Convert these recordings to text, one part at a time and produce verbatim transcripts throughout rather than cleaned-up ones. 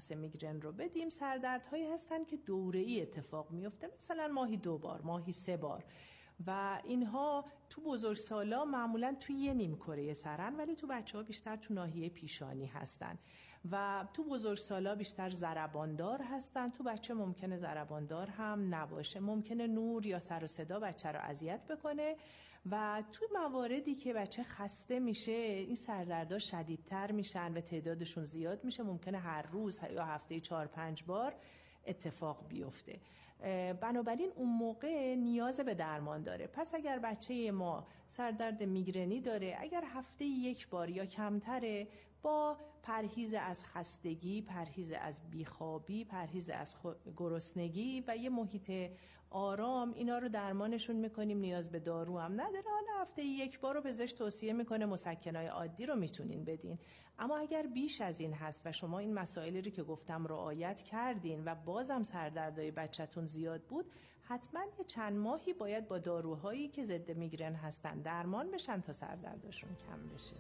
مشخص میگرن رو بدیم، سردردهایی هستن که دوره‌ای اتفاق میفته، مثلا ماهی دو بار، ماهی سه بار، و اینها تو بزرگسالا معمولا توی یه نیم کره سرن، ولی تو بچه‌ها بیشتر تو ناحیه پیشانی هستن و تو بزرگسالا بیشتر ضرباندار هستن. تو بچه ممکنه ضرباندار هم نباشه، ممکنه نور یا سر و صدا بچه رو اذیت بکنه و تو مواردی که بچه خسته میشه این سردردها شدیدتر میشن و تعدادشون زیاد میشه، ممکنه هر روز یا هفته چهار پنج بار اتفاق بیفته. بنابراین اون موقع نیاز به درمان داره. پس اگر بچه ما سردرد میگرنی داره، اگر هفته یک بار یا کمتره، با پرهیز از خستگی، پرهیز از بیخوابی، پرهیز از گرسنگی و یه محیط آرام، اینا رو درمانشون میکنیم. نیاز به دارو هم نداره. حالا هفته یک بار رو پزشک توصیه میکنه مسکنای عادی رو میتونین بدین. اما اگر بیش از این هست و شما این مسائلی رو که گفتم رعایت کردین و بازم سردردهای بچه‌تون زیاد بود، حتما یه چند ماهی باید با داروهایی که ضد میگرن هستن درمان بشن تا سردردشون کم بشه.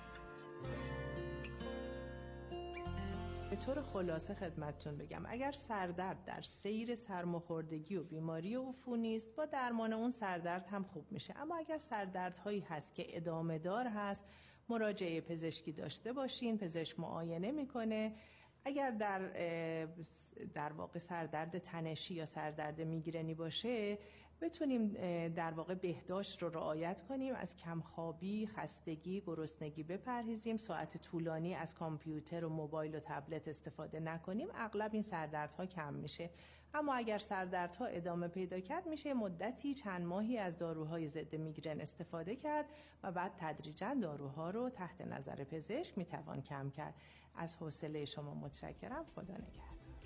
به طور خلاصه خدمتتون بگم اگر سردرد در سیر سرماخوردگی و بیماری عفونی است، با درمان اون سردرد هم خوب میشه. اما اگر سردردهایی هست که ادامه دار هست، مراجعه پزشکی داشته باشین، پزشک معاینه میکنه. اگر در در واقع سردرد تنشی یا سردرد میگرنی باشه، بتونیم در واقع بهداشت رو رعایت کنیم، از کمخوابی، خستگی، گرسنگی بپرهیزیم، ساعت طولانی از کامپیوتر و موبایل و تبلت استفاده نکنیم، اغلب این سردردها کم میشه. اما اگر سردردها ادامه پیدا کرد، میشه مدتی چند ماهی از داروهای ضد میگرن استفاده کرد و بعد تدریجاً داروها رو تحت نظر پزشک میتوان کم کرد. از حوصله شما متشکرم. خدا نگهدار.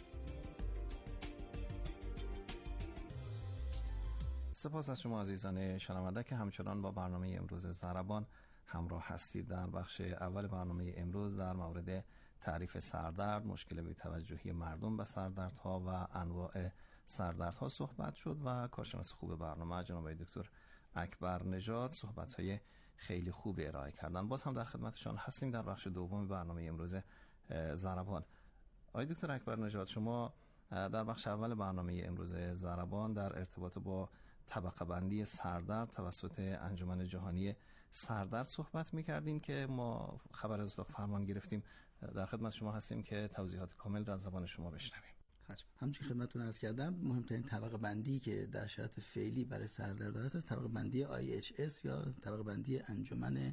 سپاس از شما عزیزان شنونده که همچنان با برنامه امروز ضربان همراه هستید. در بخش اول برنامه امروز در مورد تعریف سردرد، مشکل بی توجهی مردم به سردردها و انواع سردردها صحبت شد و کارشناس خوب برنامه جناب دکتر اکبر نژاد صحبت‌های خیلی خوب ارائه کردن. باز هم در خدمتشان هستیم در بخش دوم برنامه امروز ضربان. آقای دکتر اکبر نژاد، شما در بخش اول برنامه امروز ضربان در ارتباط با طبقه بندی سردرد توسط انجمن جهانی سردرد صحبت می‌کردیم که ما خبر از اتاق فرمان گرفتیم. در خدمت شما هستیم که توضیحات کامل را از زبان شما بشنویم. همچنین خدمتتون عرض کردم، مهمترین طبقه بندی که در شرایط فعلی برای سردرد هست است طبقه بندی آی اچ اس یا طبقه بندی انجمن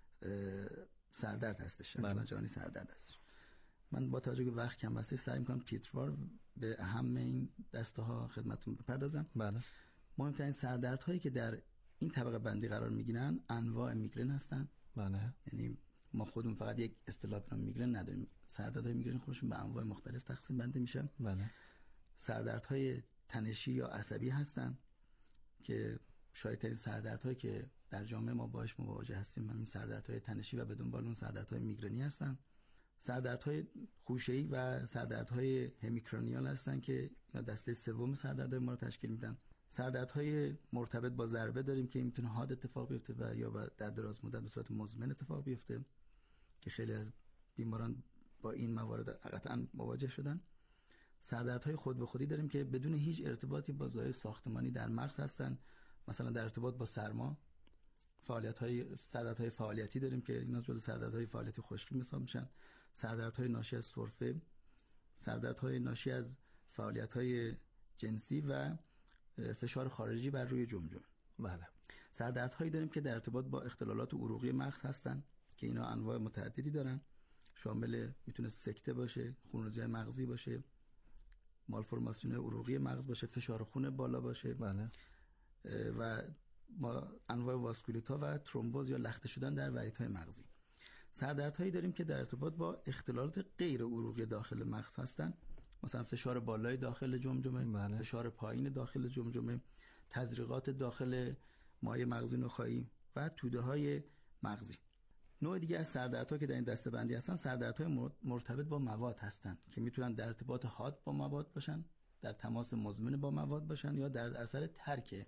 سردرد هستش، انجمن جهانی سردرد هستش. من با توجه به وقت کم بسته سعی می‌کنم تیتروار به اهم این دسته ها خدمتتون بپردازم. بله. مهمترین سردردهایی که در این طبقه بندی قرار میگیرن انواع میگرن هستن. بله. یعنی ما خودمون فقط یک اصطلاح به نام میگرن نداریم. سردردهای میگرن خودشون به انواع مختلف تقسیم بندی میشن. بله. سردردهای تنشی یا عصبی هستن که شایع‌ترین سردردهایی که در جامعه ما باهاش مواجه هستیم همین سردردهای تنشی و به دنبال اون سردردهای میگرنی هستن. سردردهای خوشه‌ای و سردردهای همیکرانیال هستن که اینا دسته سوم سردردهای ما رو تشکیل میدن. سردردهای مرتبط با ضربه داریم که این میتونه حاد اتفاق بیفته و یا در دراز مدت به صورت مزمن اتفاق بیفته که خیلی از بیماران با این موارد قطعا مواجه شدن. سردردهای خود به خودی داریم که بدون هیچ ارتباطی با ضایع ساختمانی در مغز هستن، مثلا در ارتباط با سرما. فعالیت‌های سردردهای فعالیتی داریم که اینا جزو سردردهای فعالیتی خشکی حساب میشن. سردردهای ناشی از سرفه، سردردهای ناشی از فعالیت‌های جنسی و فشار خارجی بر روی جمجمه. بله. سردردهایی داریم که در ارتباط با اختلالات عروقی مغز هستن که اینا انواع متعددی دارن، شامل میتونه سکته باشه، خونریزی مغزی باشه، مالفورماسیون عروقی مغز باشه، فشار خون بالا باشه. بله. و ما انواع واسکولیتا و ترومبوز یا لخته شدن در وریدهای مغزی. سردردهایی داریم که در ارتباط با اختلالات غیر عروقی داخل مغز هستن، مثلا فشار بالای داخل جمجمه، بله. فشار پایین داخل جمجمه، تزریقات داخل مایع مغزی نخاعی و توده های مغزی. نوع دیگه از سردردها که در این دسته بندی هستن سردردهای مرتبط با مواد هستن که میتونن در ارتباط حاد با مواد باشن، در تماس مزمن با مواد باشن یا در اثر ترک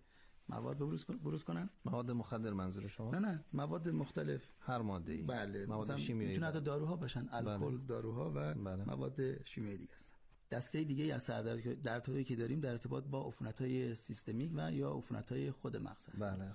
مواد بروز بروز کنن. مواد مخدر منظور شماست؟ نه نه مواد مختلف، هر ماده‌ای. بله، مواد شیمیایی میتونه حتی داروها باشن، الکل، بله. داروها و بله. مواد شیمیایی دیگه هستن. دسته دیگه از سردردهایی که داریم در ارتباط با عفونت‌های سیستمیک و یا عفونت‌های خود مغز هست. بله.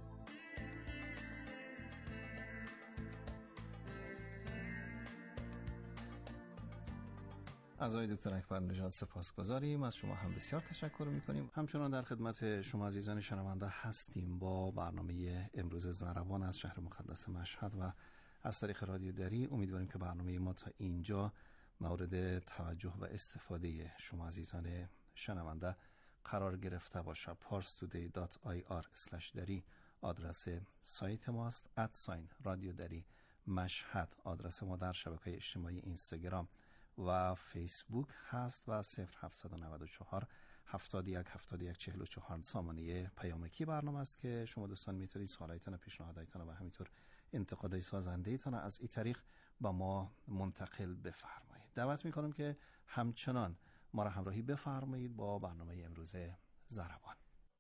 از آقای دکتر اکبر نژاد سپاسگزاریم. از شما هم بسیار تشکر میکنیم. همچنان در خدمت شما عزیزان شنونده هستیم با برنامه امروز ضربان از شهر مقدس مشهد و از طریق رادیو دری. امیدواریم که برنامه ما تا اینجا مورد توجه و استفاده شما عزیزان شنونده قرار گرفته باشه. پارس تودی دات آی آر اسلش دری آدرس سایت ماست. ادساین رادیو دری مشهد آدرس ما در شبکه اجتماعی اینستاگرام و فیسبوک هست و صفر هفتصد و نود و چهار هفتاد و یک هفتاد و یک چهل و چهار سامانه پیامکی برنامه است که شما دوستان میتونید سوالایتان و پیشنهاداتتان و همینطور انتقادهای سازنده ایتان از این طریق با ما منتقل بفرمایید. دعوت میکنم که همچنان ما را همراهی بفرمایید با برنامه امروز ضربان.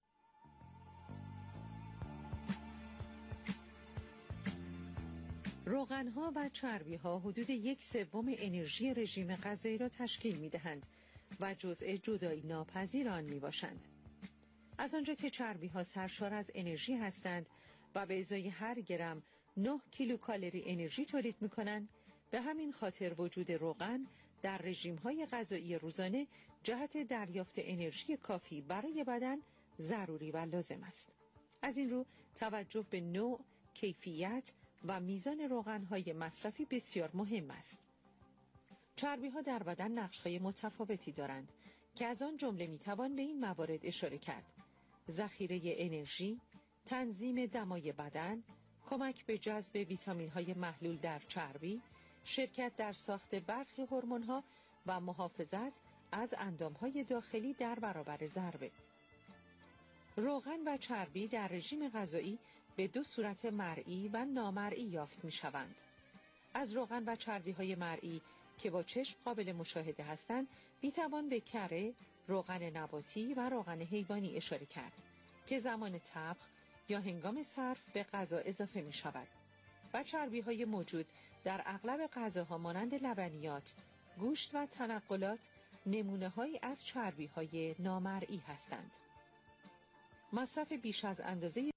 روغن‌ها و چربی‌ها حدود یک سوم انرژی رژیم غذایی را تشکیل می‌دهند و جزء جدایی ناپذیر آن می‌باشند. از آنجا که چربی‌ها سرشار از انرژی هستند و به ازای هر گرم نه کیلوکالری انرژی تولید می‌کنند، به همین خاطر وجود روغن در رژیم‌های غذایی روزانه جهت دریافت انرژی کافی برای بدن ضروری و لازم است. از این رو توجه به نوع، کیفیت و میزان روغن‌های مصرفی بسیار مهم است. چربی‌ها در بدن نقش‌های متفاوتی دارند که از آن جمله می‌توان به این موارد اشاره کرد: ذخیره انرژی، تنظیم دمای بدن، کمک به جذب ویتامین‌های محلول در چربی، شرکت در ساخت برخی هورمون‌ها و محافظت از اندام‌های داخلی در برابر ضربه. روغن و چربی در رژیم غذایی به دو صورت مرئی و نامرئی یافت می‌شوند. از روغن و چربی‌های مرئی که با چشم قابل مشاهده هستند می‌توان به کره، روغن نباتی و روغن حیوانی اشاره کرد که زمان طبخ یا هنگام صرف به غذا اضافه می‌شود. و چربی‌های موجود در اغلب غذاها مانند لبنیات، گوشت و تنقلات نمونه‌هایی از چربی‌های نامرئی هستند. مصرف بیش از اندازه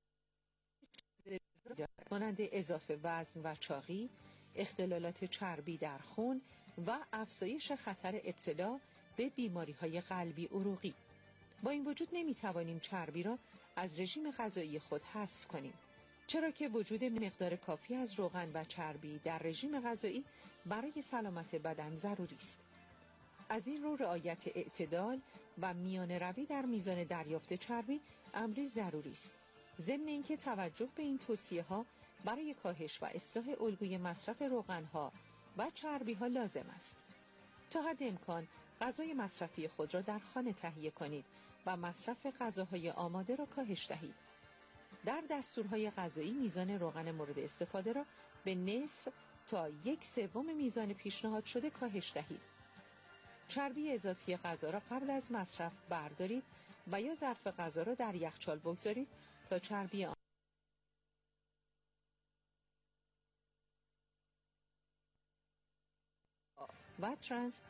مانند اضافه وزن و چاقی، اختلالات چربی در خون و افزایش خطر ابتلا به بیماری‌های قلبی عروقی. با این وجود نمی‌توانیم چربی را از رژیم غذایی خود حذف کنیم، چرا که وجود مقدار کافی از روغن و چربی در رژیم غذایی برای سلامت بدن ضروری است. از این رو رعایت اعتدال و میانه روی در میزان دریافت چربی امری ضروری است. ضمن اینکه توجه به این توصیه‌ها برای کاهش و اصلاح الگوی مصرف روغن‌ها و چربی‌ها لازم است. تا حد امکان غذای مصرفی خود را در خانه تهیه کنید و مصرف غذاهای آماده را کاهش دهید. در دستورهای غذایی میزان روغن مورد استفاده را به نصف تا یک سوم میزان پیشنهاد شده کاهش دهید. چربی اضافی غذا را قبل از مصرف بردارید و یا ظرف غذا را در یخچال بگذارید تا چربی آن و ترانس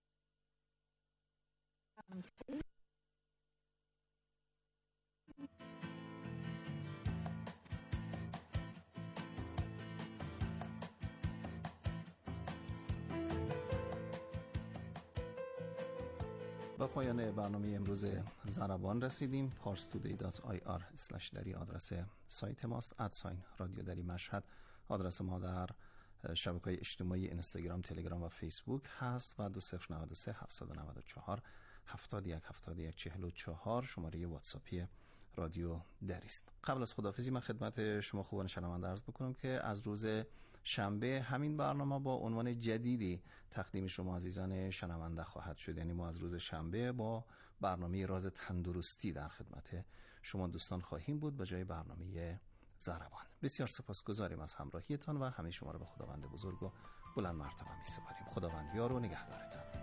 با پایان برنامه امروز ضربان رسیدیم. پارس تودی دات آی آر اسلش دری آدرس سایت ماست. ادساین رادیو دری مشهد آدرس ما در شبکه‌های اجتماعی اینستاگرام، تلگرام و فیسبوک هست و دو صفر نود و سه هفتصد و نود و چهار هفتاد و یک هفتاد و یک چهل و چهار شماره واتساپی رادیو دری است. قبل از خداحافظی من خدمت شما خوبان شنونده عرض بکنم که از روز شنبه همین برنامه با عنوان جدیدی تقدیم شما عزیزان شنونده خواهد شد. یعنی ما از روز شنبه با برنامه راز تندرستی در خدمت شما دوستان خواهیم بود به جای برنامه ضربان. بسیار سپاسگزاریم از همراهیتان و همه شما را به خداوند بزرگ و بلند مرتبه می سپاریم. خداوند یار و نگهدارتان.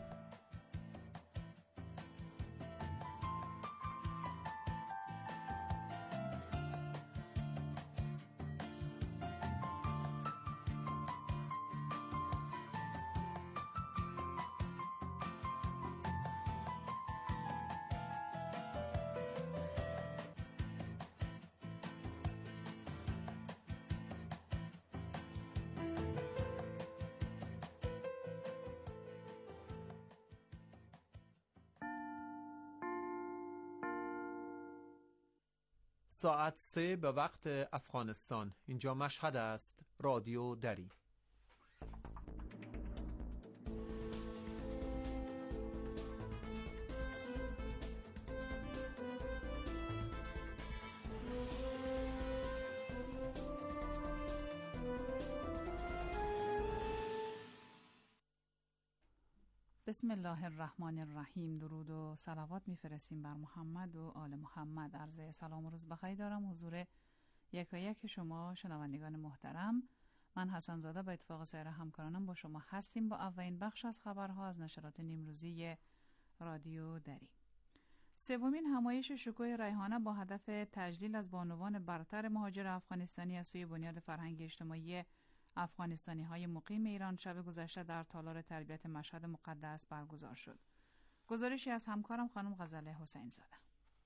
ساعت سه به وقت افغانستان. اینجا مشهد است. رادیو دری. بسم الله الرحمن الرحیم. درود و صلوات میفرستیم بر محمد و آل محمد. عرض سلام و روز بخیر دارم حضور یکایک شما شنوندگان محترم. من حسن زاده به اتفاق سایر همکارانم با شما هستیم با اولین بخش از خبرها از نشرات نیمروزی رادیو دری. سومین همایش شکوه ریحانه با هدف تجلیل از بانوان برتر مهاجر افغانستانی از سوی بنیاد فرهنگی اجتماعی افغانستانی های مقیم ایران شب گذشته در تالار تربیت مشهد مقدس برگزار شد. گزارشی از همکارم خانم غزاله حسین زاده.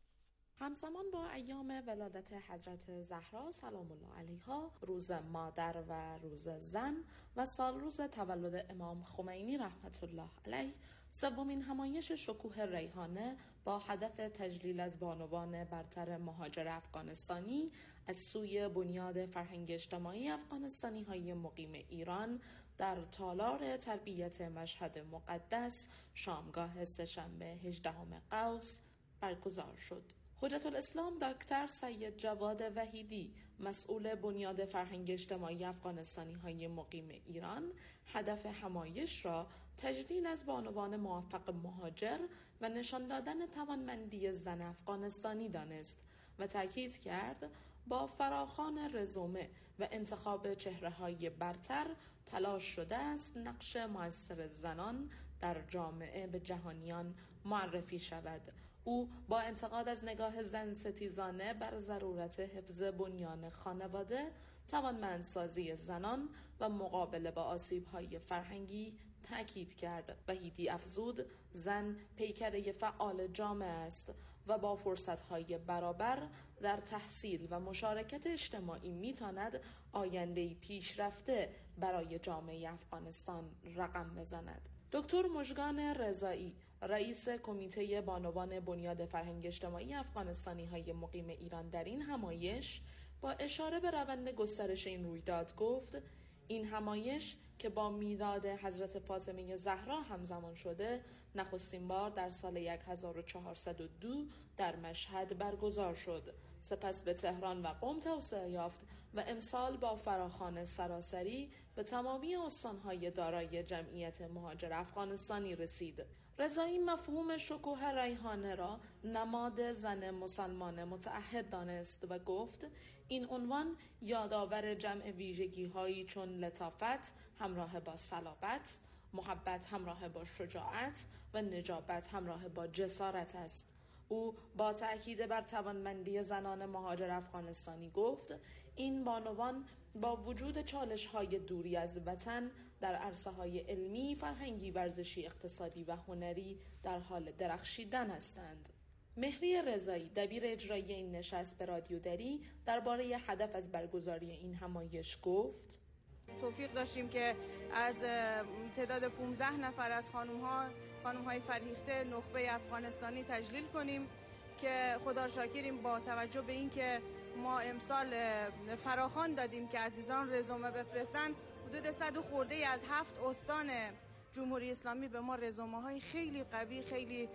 همزمان با ایام ولادت حضرت زهرا سلام الله علیها، روز مادر و روز زن و سال روز تولد امام خمینی رحمت الله علیه، سومین همایش شکوه ریحانه با هدف تجلیل از بانوان برتر مهاجر افغانستانی از سوی بنیاد فرهنگ اجتماعی افغانستانی های مقیم ایران در تالار تربیت مشهد مقدس شامگاه سه‌شنبه هجدهم قوس برگزار شد. حجت الاسلام دکتر سید جواد وحیدی، مسئول بنیاد فرهنگ اجتماعی افغانستانی های مقیم ایران، هدف همایش را تجلیل از بانوان موفق مهاجر و نشان دادن توانمندی زن افغانستانی دانست و تاکید کرد با فراخوان رزومه و انتخاب چهره‌های برتر تلاش شده است نقش مؤثر زنان در جامعه به جهانیان معرفی شود. او با انتقاد از نگاه زن ستیزانه بر ضرورت حفظ بنیان خانواده، توانمندسازی زنان و مقابله با آسیب‌های فرهنگی تأکید کرد. وحیدی افزود زن پیکره فعال جامعه است و با فرصت‌های برابر در تحصیل و مشارکت اجتماعی می‌تواند آینده‌ای پیشرفته برای جامعه افغانستان رقم بزند. دکتر مژگان رضایی، رئیس کمیته بانوان بنیاد فرهنگ اجتماعی افغانستانی های مقیم ایران در این همایش با اشاره به روند گسترش این رویداد گفت این همایش که با میلاد حضرت فاطمه زهرا همزمان شده نخستین بار در سال هزار و چهارصد و دو در مشهد برگزار شد، سپس به تهران و قم توسعه یافت و امسال با فراخوان سراسری به تمامی استانهای دارای جمعیت مهاجر افغانستانی رسید. رضایی مفهوم شکوه ریحانه را نماد زن مسلمان متعهد دانست و گفت این عنوان یادآور جمع ویژگی‌هایی چون لطافت همراه با صلابت، محبت همراه با شجاعت و نجابت همراه با جسارت است. او با تأکید بر توانمندی زنان مهاجر افغانستانی گفت این بانوان با وجود چالش‌های دوری از وطن در عرصه‌های علمی، فرهنگی، ورزشی، اقتصادی و هنری در حال درخشیدن هستند. مهری رضایی، دبیر اجرایی این نشست به رادیو دری درباره هدف از برگزاری این همایش گفت توفیق داشتیم که از تعداد پانزده نفر از خانم‌ها خانم‌های فرهیخته نخبه افغانستانی تجلیل کنیم که خدا را شاکریم با توجه به اینکه ما امسال فراخوان دادیم که عزیزان رزومه بفرستن. حدود صد و خورده ای از هفت استان جمهوری اسلامی به ما رزومه های خیلی قوی، خیلی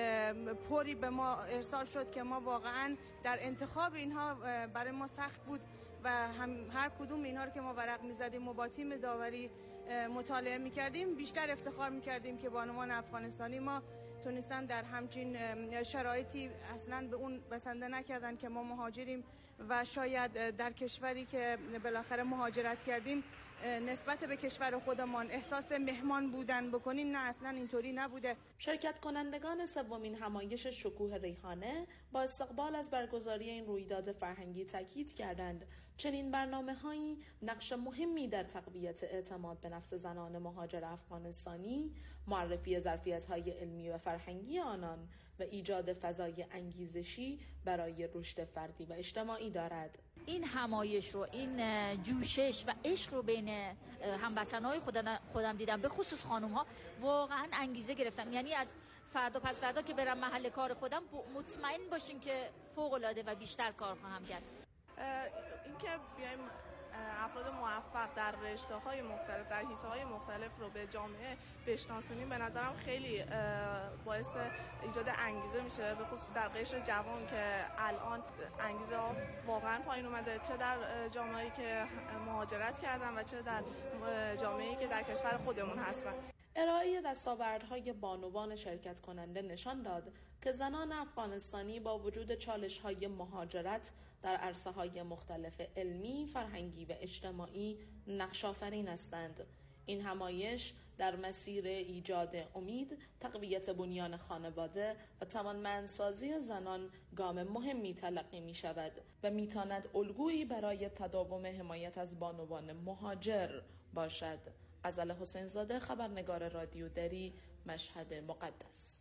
پری به ما ارسال شد که ما واقعا در انتخاب اینها برای ما سخت بود و هم هر کدوم اینها رو که ما ورق می‌زدیم و با تیم داوری مطالعه می‌کردیم بیشتر افتخار می‌کردیم که بانوان افغانستانی ما تونستن در همچین شرایطی اصلا به اون بسنده نکردن که ما مهاجریم و شاید در کشوری که بالاخره مهاجرت کردیم نسبت به کشور خودمان احساس مهمان بودن بکنیم. نه، اصلا اینطوری نبوده. شرکت کنندگان سومین همایش شکوه ریحانه با استقبال از برگزاری این رویداد فرهنگی تاکید کردند چنین برنامه‌هایی نقش مهمی در تقویت اعتماد به نفس زنان مهاجر افغانستانی، معرفی ظرفیت‌های علمی و فرهنگی آنان و ایجاد فضای انگیزشی برای رشد فردی و اجتماعی دارد. این همایش رو، این جوشش و عشق رو بین هموطنهای خودم, خودم دیدم، به خصوص خانوم‌ها، واقعا انگیزه گرفتم. یعنی از فردا پس فردا که برم محل کار خودم مطمئن باشین که فوق‌العاده و بیشتر کار خواهم کرد. اینکه بیایم افراد موفق در رشته‌های مختلف، در حیطه‌های مختلف رو به جامعه بشناسونیم، به نظرم خیلی باعث ایجاد انگیزه میشه، به خصوص در قشر جوان که الان انگیزه ها واقعا پایین اومده، چه در جامعه‌ای که مهاجرت کردن و چه در جامعه‌ای که در کشور خودمون هستن. ارائه دستاوردهای بانوان شرکت کننده نشان داد که زنان افغانستانی با وجود چالش‌های مهاجرت در عرصه‌های مختلف علمی، فرهنگی و اجتماعی نقش‌آفرین هستند. این همایش در مسیر ایجاد امید، تقویت بنیان خانواده و توانمندسازی زنان گام مهمی تلقی می‌شود و می‌تواند الگویی برای تداوم حمایت از بانوان مهاجر باشد. غزل حسین زاده، خبرنگار رادیو دری، مشهد مقدس.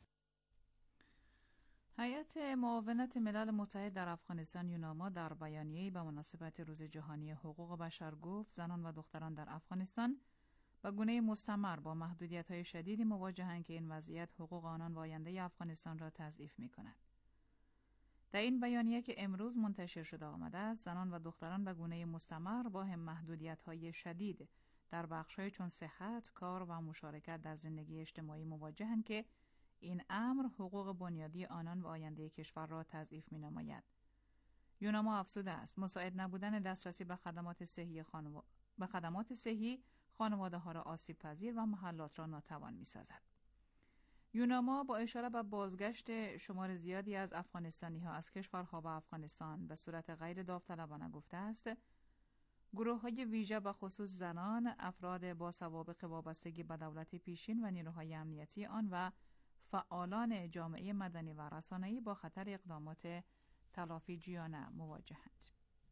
هیئت معاونت ملل متحد در افغانستان یوناما در بیانیه‌ای به مناسبت روز جهانی حقوق بشر گفت زنان و دختران در افغانستان به گونه مستمر با محدودیت‌های شدیدی مواجهند که این وضعیت حقوق آنان و آینده افغانستان را تضعیف می‌کند. در این بیانیه که امروز منتشر شده آمده است، زنان و دختران به گونه مستمر با هم محدودیت‌های شدید در بخش‌های چون صحت، کار و مشارکت در زندگی اجتماعی مواجهند که این امر حقوق بنیادی آنان و آینده کشور را تضعیف می‌نماید. یوناما افزوده است مساعد نبودن دسترسی به خدمات صحی خانو... به خدمات صحی خانواده‌ها را آسیب پذیر و محلات را ناتوان می‌سازد. یوناما با اشاره به بازگشت شمار زیادی از افغانستانی‌ها از کشورها به افغانستان به صورت غیر داوطلبانه گفته است گروه‌های ویژه به خصوص زنان، افراد با سوابق وابستگی به دولت پیشین و نیروهای امنیتی آن و فعالان جامعه مدنی و رسانه‌ای با خطر اقدامات تلافیجویانه مواجهند.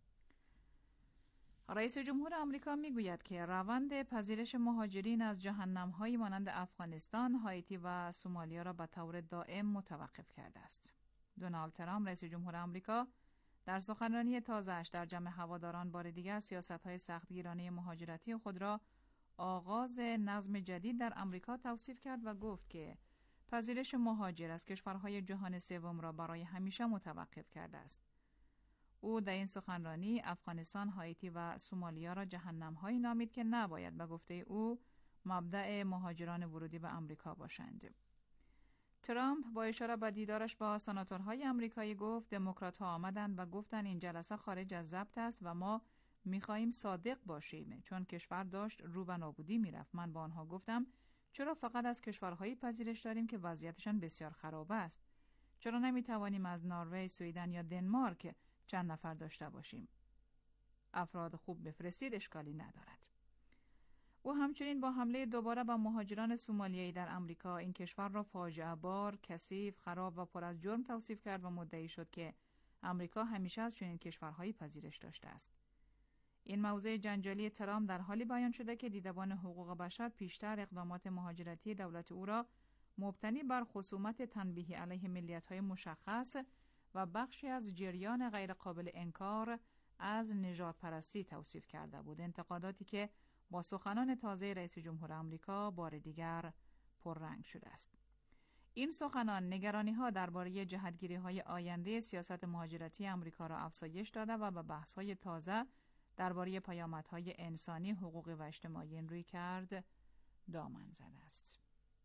رئیس جمهور آمریکا میگوید که روند پذیرش مهاجرین از جهنم‌هایی مانند افغانستان، هایتی و سومالیا را به طور دائم متوقف کرده است. دونالد ترامپ رئیس جمهور آمریکا در سخنرانی تازه‌اش در جمع هواداران بار دیگر سیاست‌های سختگیرانه مهاجرتی خود را آغاز نظم جدید در آمریکا توصیف کرد و گفت که پذیرش مهاجر از کشورهای جهان سوم را برای همیشه متوقف کرده است. او در این سخنرانی افغانستان، هایتی و سومالیا را جهنم‌هایی نامید که نباید به گفته او مبدأ مهاجران ورودی به آمریکا باشند. ترامپ با اشاره به دیدارش با سناتورهای آمریکایی گفت دموکرات‌ها آمدند و گفتند این جلسه خارج از ضبط است و ما می‌خواهیم صادق باشیم چون کشور داشت رو به نابودی می‌رفت. من با آنها گفتم چرا فقط از کشورهایی پذیرش داریم که وضعیتشان بسیار خراب است؟ چرا نمی‌توانیم از نروژ، سوئدن یا دنمارک چند نفر داشته باشیم؟ افراد خوب بفرستید، اشکالی ندارد. او همچنین با حمله دوباره به مهاجران سومالیایی در آمریکا این کشور را فاجعه بار، کثیف، خراب و پر از جرم توصیف کرد و مدعی شد که آمریکا همیشه از چنین کشورهایی پذیرش داشته است. این موضوع جنجالی ترامپ در حالی بیان شده که دیدبان حقوق بشر پیشتر اقدامات مهاجرتی دولت او را مبتنی بر خصومت تنبیهی علیه ملیت‌های مشخص و بخشی از جریان غیرقابل انکار از نژاد پرستی توصیف کرده بود. انتقاداتی که با سخنان تازه رئیس جمهور آمریکا بار دیگر پررنگ شده است. این سخنان نگرانی‌ها درباره جهتگیری‌های آینده سیاست مهاجرتی آمریکا را افزایش داده و به بحث‌های تازه درباره پیامدهای انسانی، حقوقی و اجتماعی روی کرد دامن زده است.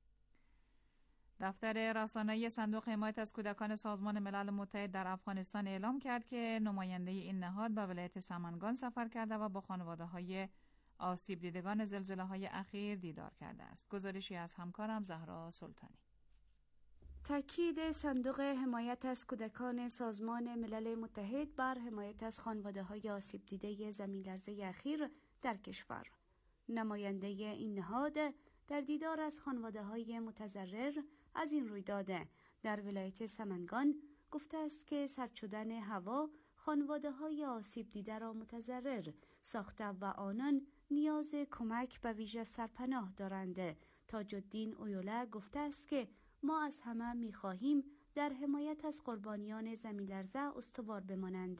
دفتر رسانه‌ای صندوق حمایت از کودکان سازمان ملل متحد در افغانستان اعلام کرد که نماینده این نهاد به ولایت سمنگان سفر کرده و با خانواده‌های آسیب دیدگان زلزله‌های اخیر دیدار کرده است. گزارشی از همکارم زهرا سلطانی. تاکید صندوق حمایت از کودکان سازمان ملل متحد بر حمایت از خانواده‌های آسیب دیده زمین‌لرزه اخیر در کشور. نماینده این نهاد در دیدار از خانواده‌های متضرر از این رویداد در ولایت سمنگان گفته است که سرد شدن هوا خانواده‌های آسیب دیده را متضرر ساخته و آنان نیاز کمک به ویژه سرپناه دارند. تاج الدین اویوله گفته است که ما از همه می‌خواهیم در حمایت از قربانیان زمین‌لرزه استوار بمانند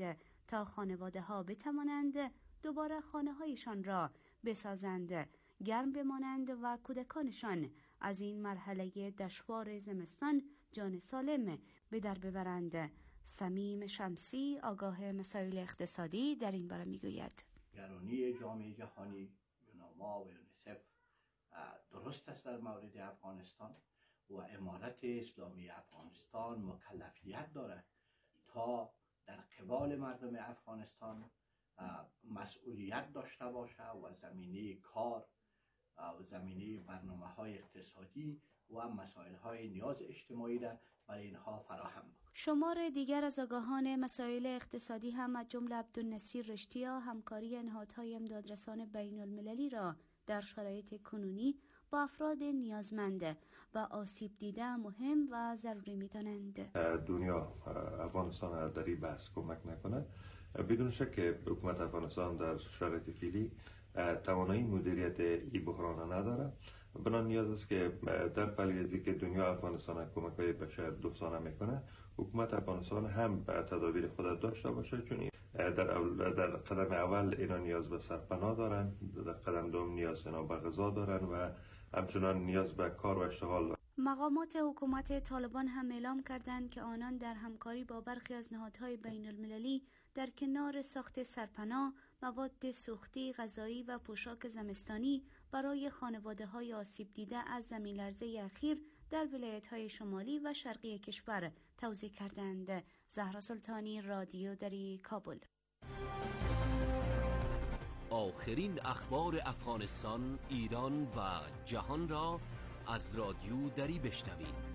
تا خانواده ها بتوانند دوباره خانه هایشان را بسازند، گرم بمانند و کودکانشان از این مرحله دشوار زمستان جان سالم به در ببرند. صمیم شمسی آگاه مسائل اقتصادی در این باره میگوید: گرانی جامعه جهانی، یوناما و یونیسف درست است در مورد افغانستان و امارت اسلامی افغانستان مکلفیت دارد تا در قبال مردم افغانستان مسئولیت داشته باشه و زمینه کار و زمینه برنامه های اقتصادی و مسائل های نیاز اجتماعی را برای اینها فراهم بود. شمار دیگر از آگاهان مسائل اقتصادی هم از جمله عبدالنصیر رشتیا همکاری نهادهای امدادرسان بین المللی را در شرایط کنونی با افراد نیازمند و آسیب دیده مهم و ضروری می‌دانند. دنیا افغانستان را در این بحث کمک نکنه. بدون شک حکومت افغانستان در شرایط فعلی توانایی مدیریت این بحران نداره. بنا نیاز است که در پلی از که دنیا افغانستان کمک‌های بشر دوستانه میکنه، حکومت افغانستان هم تدابیر خود داشته باشه، چون در, در قدم اول اینا نیاز به سرپناه دارن، در قدم دوم نیاز اینا به غذا دارن و همچنان نیاز به کار و اشتغال دارن. مقامات حکومت طالبان هم اعلام کردند که آنان در همکاری با برخی از نهادهای بین المللی در کنار ساخت سرپناه، مواد سوختی، غذایی و پوشاک زمستانی برای خانواده‌های آسیب دیده از زمین‌لرزه اخیر در ولایت‌های شمالی و شرقی کشور توزیع کردند. زهرا سلطانی، رادیو دری، کابل. آخرین اخبار افغانستان، ایران و جهان را از رادیو دری بشنوید.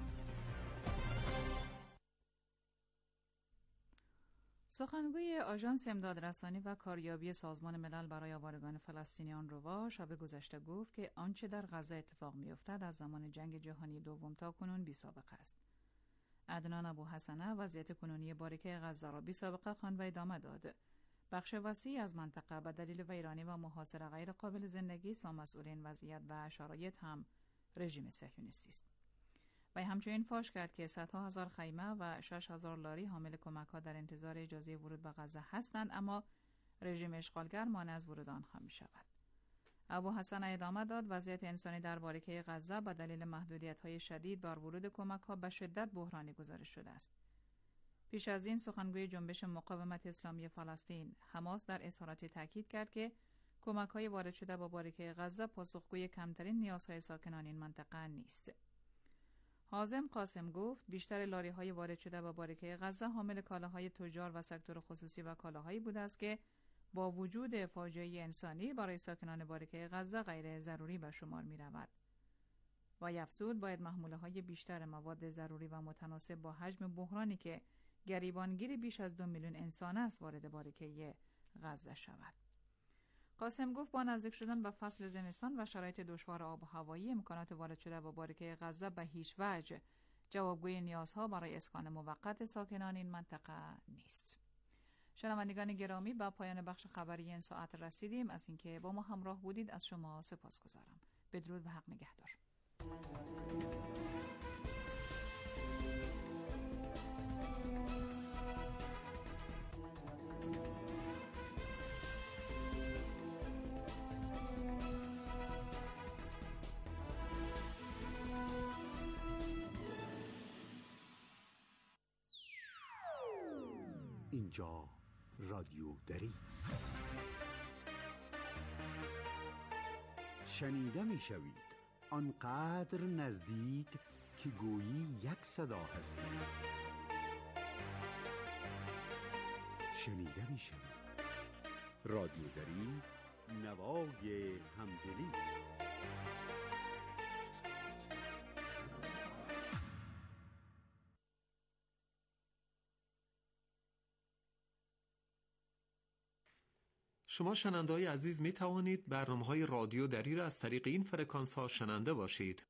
سخنگوی آژانس امدادرسانی و کاریابی سازمان ملل برای آوارگان فلسطینیان روا شب گذشته گفت که آنچه در غزه اتفاق می‌افتد از زمان جنگ جهانی دوم تا کنون بی‌سابقه است. عدنان ابوحسنه وضعیت کنونی باریکه غزه را بی‌سابقه خواند و ادامه داد: بخش وسیعی از منطقه به دلیل ویرانی و محاصره غیر قابل زندگی است و مسئول این وضعیت و شرایط هم رژیم صهیونیستی است. و همچنین فاش کرد که صدها هزار خیمه و شش هزار لاری حامل کمک‌ها در انتظار اجازه ورود به غزه هستند، اما رژیم اشغالگر مانع از ورود آنها می‌شود. ابوحسن ادامه داد: وضعیت انسانی در باریکه غزه به دلیل محدودیت‌های شدید بر ورود کمک‌ها به شدت بحرانی گزارش شده است. پیش از این سخنگوی جنبش مقاومت اسلامی فلسطین حماس در اظهاراتی تاکید کرد که کمک‌های وارد شده به باریکه غزه پاسخگوی کمترین نیازهای ساکنان این منطقه نیست. حازم قاسم گفت بیشتر لاری‌های وارد شده به باریکه غزه حامل کالاهای تجار و سکتور خصوصی و کالاهایی بوده است که با وجود فاجعه انسانی برای ساکنان باریکه غزه غیر ضروری به شمار می‌رود. و افزود باید محموله‌های بیشتر مواد ضروری و متناسب با حجم بحرانی که گریبانگیر بیش از دو میلیون انسان است وارد باریکه غزه شود. قاسم گفت با نزدیک شدن به فصل زمستان و شرایط دشوار آب و هوایی، امکانات وارد شده به باریکه غزه به هیچ وجه جوابگوی نیازها برای اسکان موقت ساکنان این منطقه نیست. شنوندگان گرامی، به پایان بخش خبری این ساعت رسیدیم. از اینکه با ما همراه بودید از شما سپاسگزارم. بدرود و حق نگهدار. اینجا رادیو دری است. شنیده می شوید آنقدر نزدیک که گویی یک صدا هستید. شنیده می شوید رادیو دری، نوای همدلی. شما شنونده‌های عزیز می توانید برنامه‌های رادیو دری را از طریق این فرکانس ها شنونده باشید.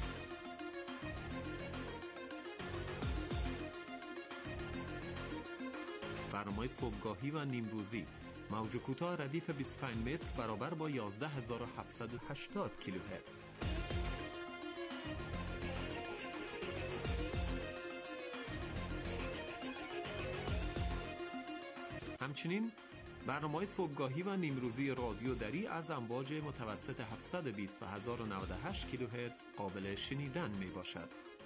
برنامه صبحگاهی و نیمروزی، موج کوتاه ردیف بیست و پنج متر برابر با یازده هزار و هفتصد و هشتاد کیلوهرتز. همچنین برنامه‌های صبحگاهی و نیمروزی رادیو دری از امواج متوسط هفتصد و بیست و هزار و نود و هشت کیلوهرتز قابل شنیدن می باشد.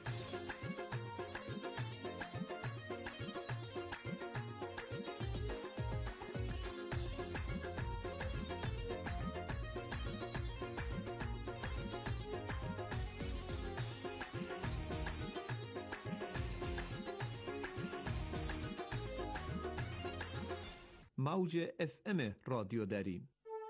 موج اف ام رادیو دری.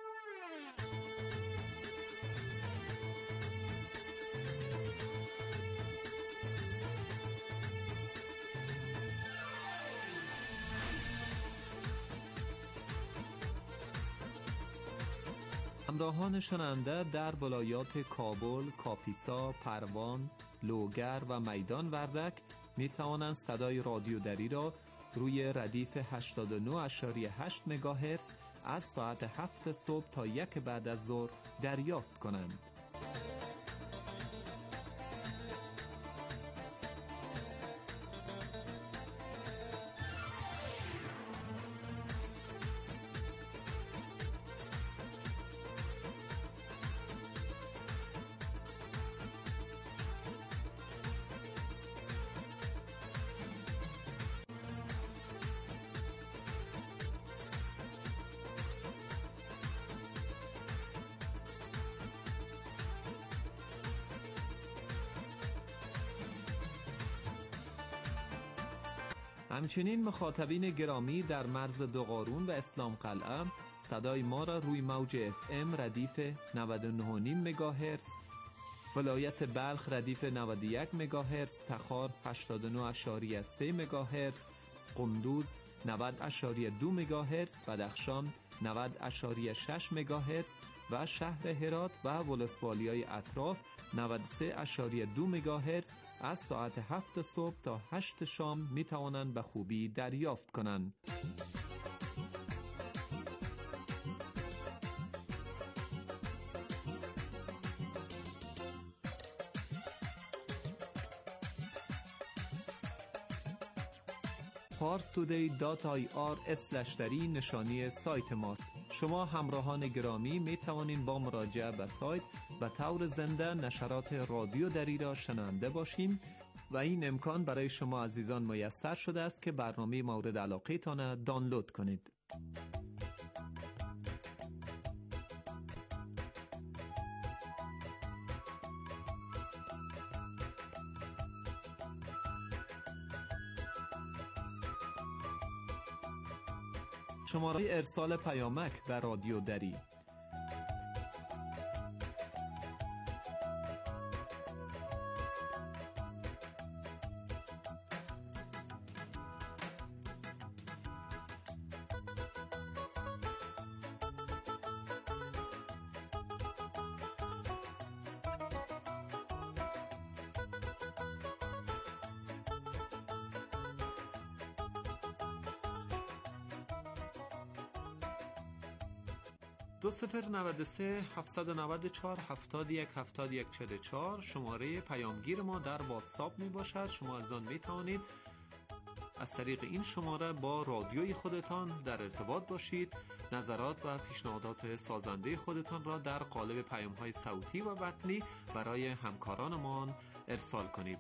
همراهان شنونده در ولایات کابل، کاپیسا، پروان، لوگر و میدان وردک می توانند صدای رادیو دری را روی ردیف هشتاد و نه ممیز هشت مگاهرتز از ساعت هفت صبح تا یک بعد از ظهر دریافت کنند. همچنین مخاطبین گرامی در مرز دوقارون و اسلام قلعه صدای ما را روی موج اف ام ردیف نود و نه و نیم مگاهرتز، ولایت بلخ ردیف نود و یک مگاهرتز، تخار هشتاد و نه ممیز سه مگاهرتز، قندوز نود ممیز دو مگاهرتز، بدخشان نود ممیز شش مگاهرتز و شهر هرات و ولسوالیای اطراف نود و سه ممیز دو مگاهرتز از ساعت هفت صبح تا هشت شام می توانند به خوبی دریافت کنند. پارس تودی دات آی آر اسلش دری نشانی سایت ماست. شما همراهان گرامی می توانید با مراجعه به سایت به طور زنده نشرات رادیو دری را شنونده باشیم و این امکان برای شما عزیزان میسر شده است که برنامه مورد علاقه تان دانلود کنید. شماره ارسال پیامک به رادیو دری دو صفر نود و سه هفتصد و نود و چهار هفتاد و یک هفتاد و یک چهل و چهار شماره پیامگیر ما در واتساپ می باشد. شما از آن می توانید از طریق این شماره با رادیوی خودتان در ارتباط باشید، نظرات و پیشنهادات سازنده خودتان را در قالب پیام‌های صوتی و متنی برای همکارانمان ارسال کنید.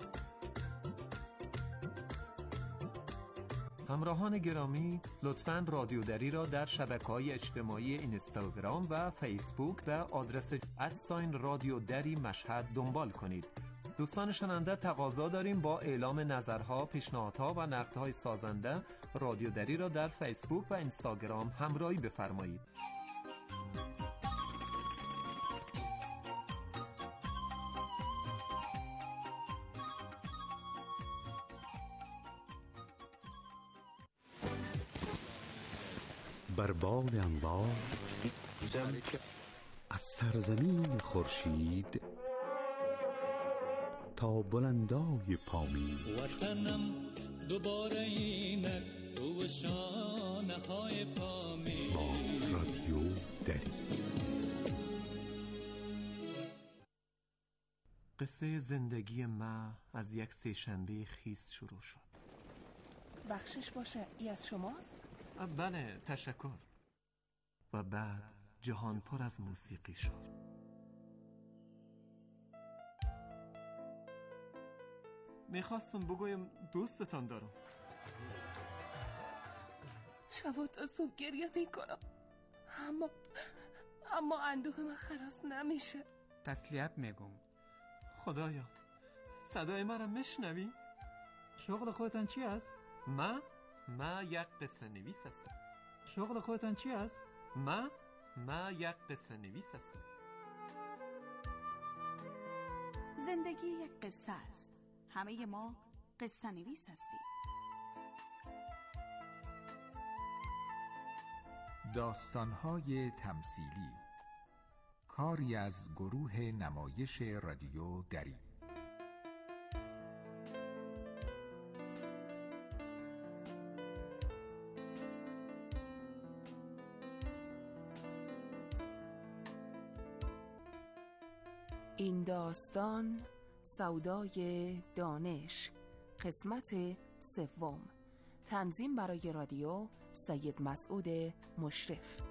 همراهان گرامی، لطفاً رادیو دری را در شبکه‌های اجتماعی اینستاگرام و فیسبوک به آدرس ادساین رادیو دری مشهد دنبال کنید. دوستان شنونده، تقاضا داریم با اعلام نظرها، پیشنهادها و نقدهای سازنده رادیو دری را در فیسبوک و اینستاگرام همراهی بفرمایید. بر باد انوار از سرزمین خورشید تا بلندای پامید وطنم دوباره اینک تو شانه های پامید با رادیو دری. قصه زندگی ما از یک سه‌شنبه خیس شروع شد. بخشش باشه، ای از شماست؟ بله تشکر. و بعد جهان پر از موسیقی شد. میخواستم بگویم دوستتان دارم. شب تا صبح گریه میکنم، اما اما اندوه من خلاص نمیشه. تسلیت میگم. خدایا صدای مرا میشنوی؟ شغل خودتان چی است؟ من؟ من یک قصه نویس هستم. شغل خودتان چی است؟ من؟ من یک قصه نویس هستم. زندگی یک قصه است. همه ما قصه نویس هستیم. داستان‌های تمثیلی، کاری از گروه نمایش رادیو دری. این داستان سودای دانش، قسمت سوم. تنظیم برای رادیو سید مسعود مشرف.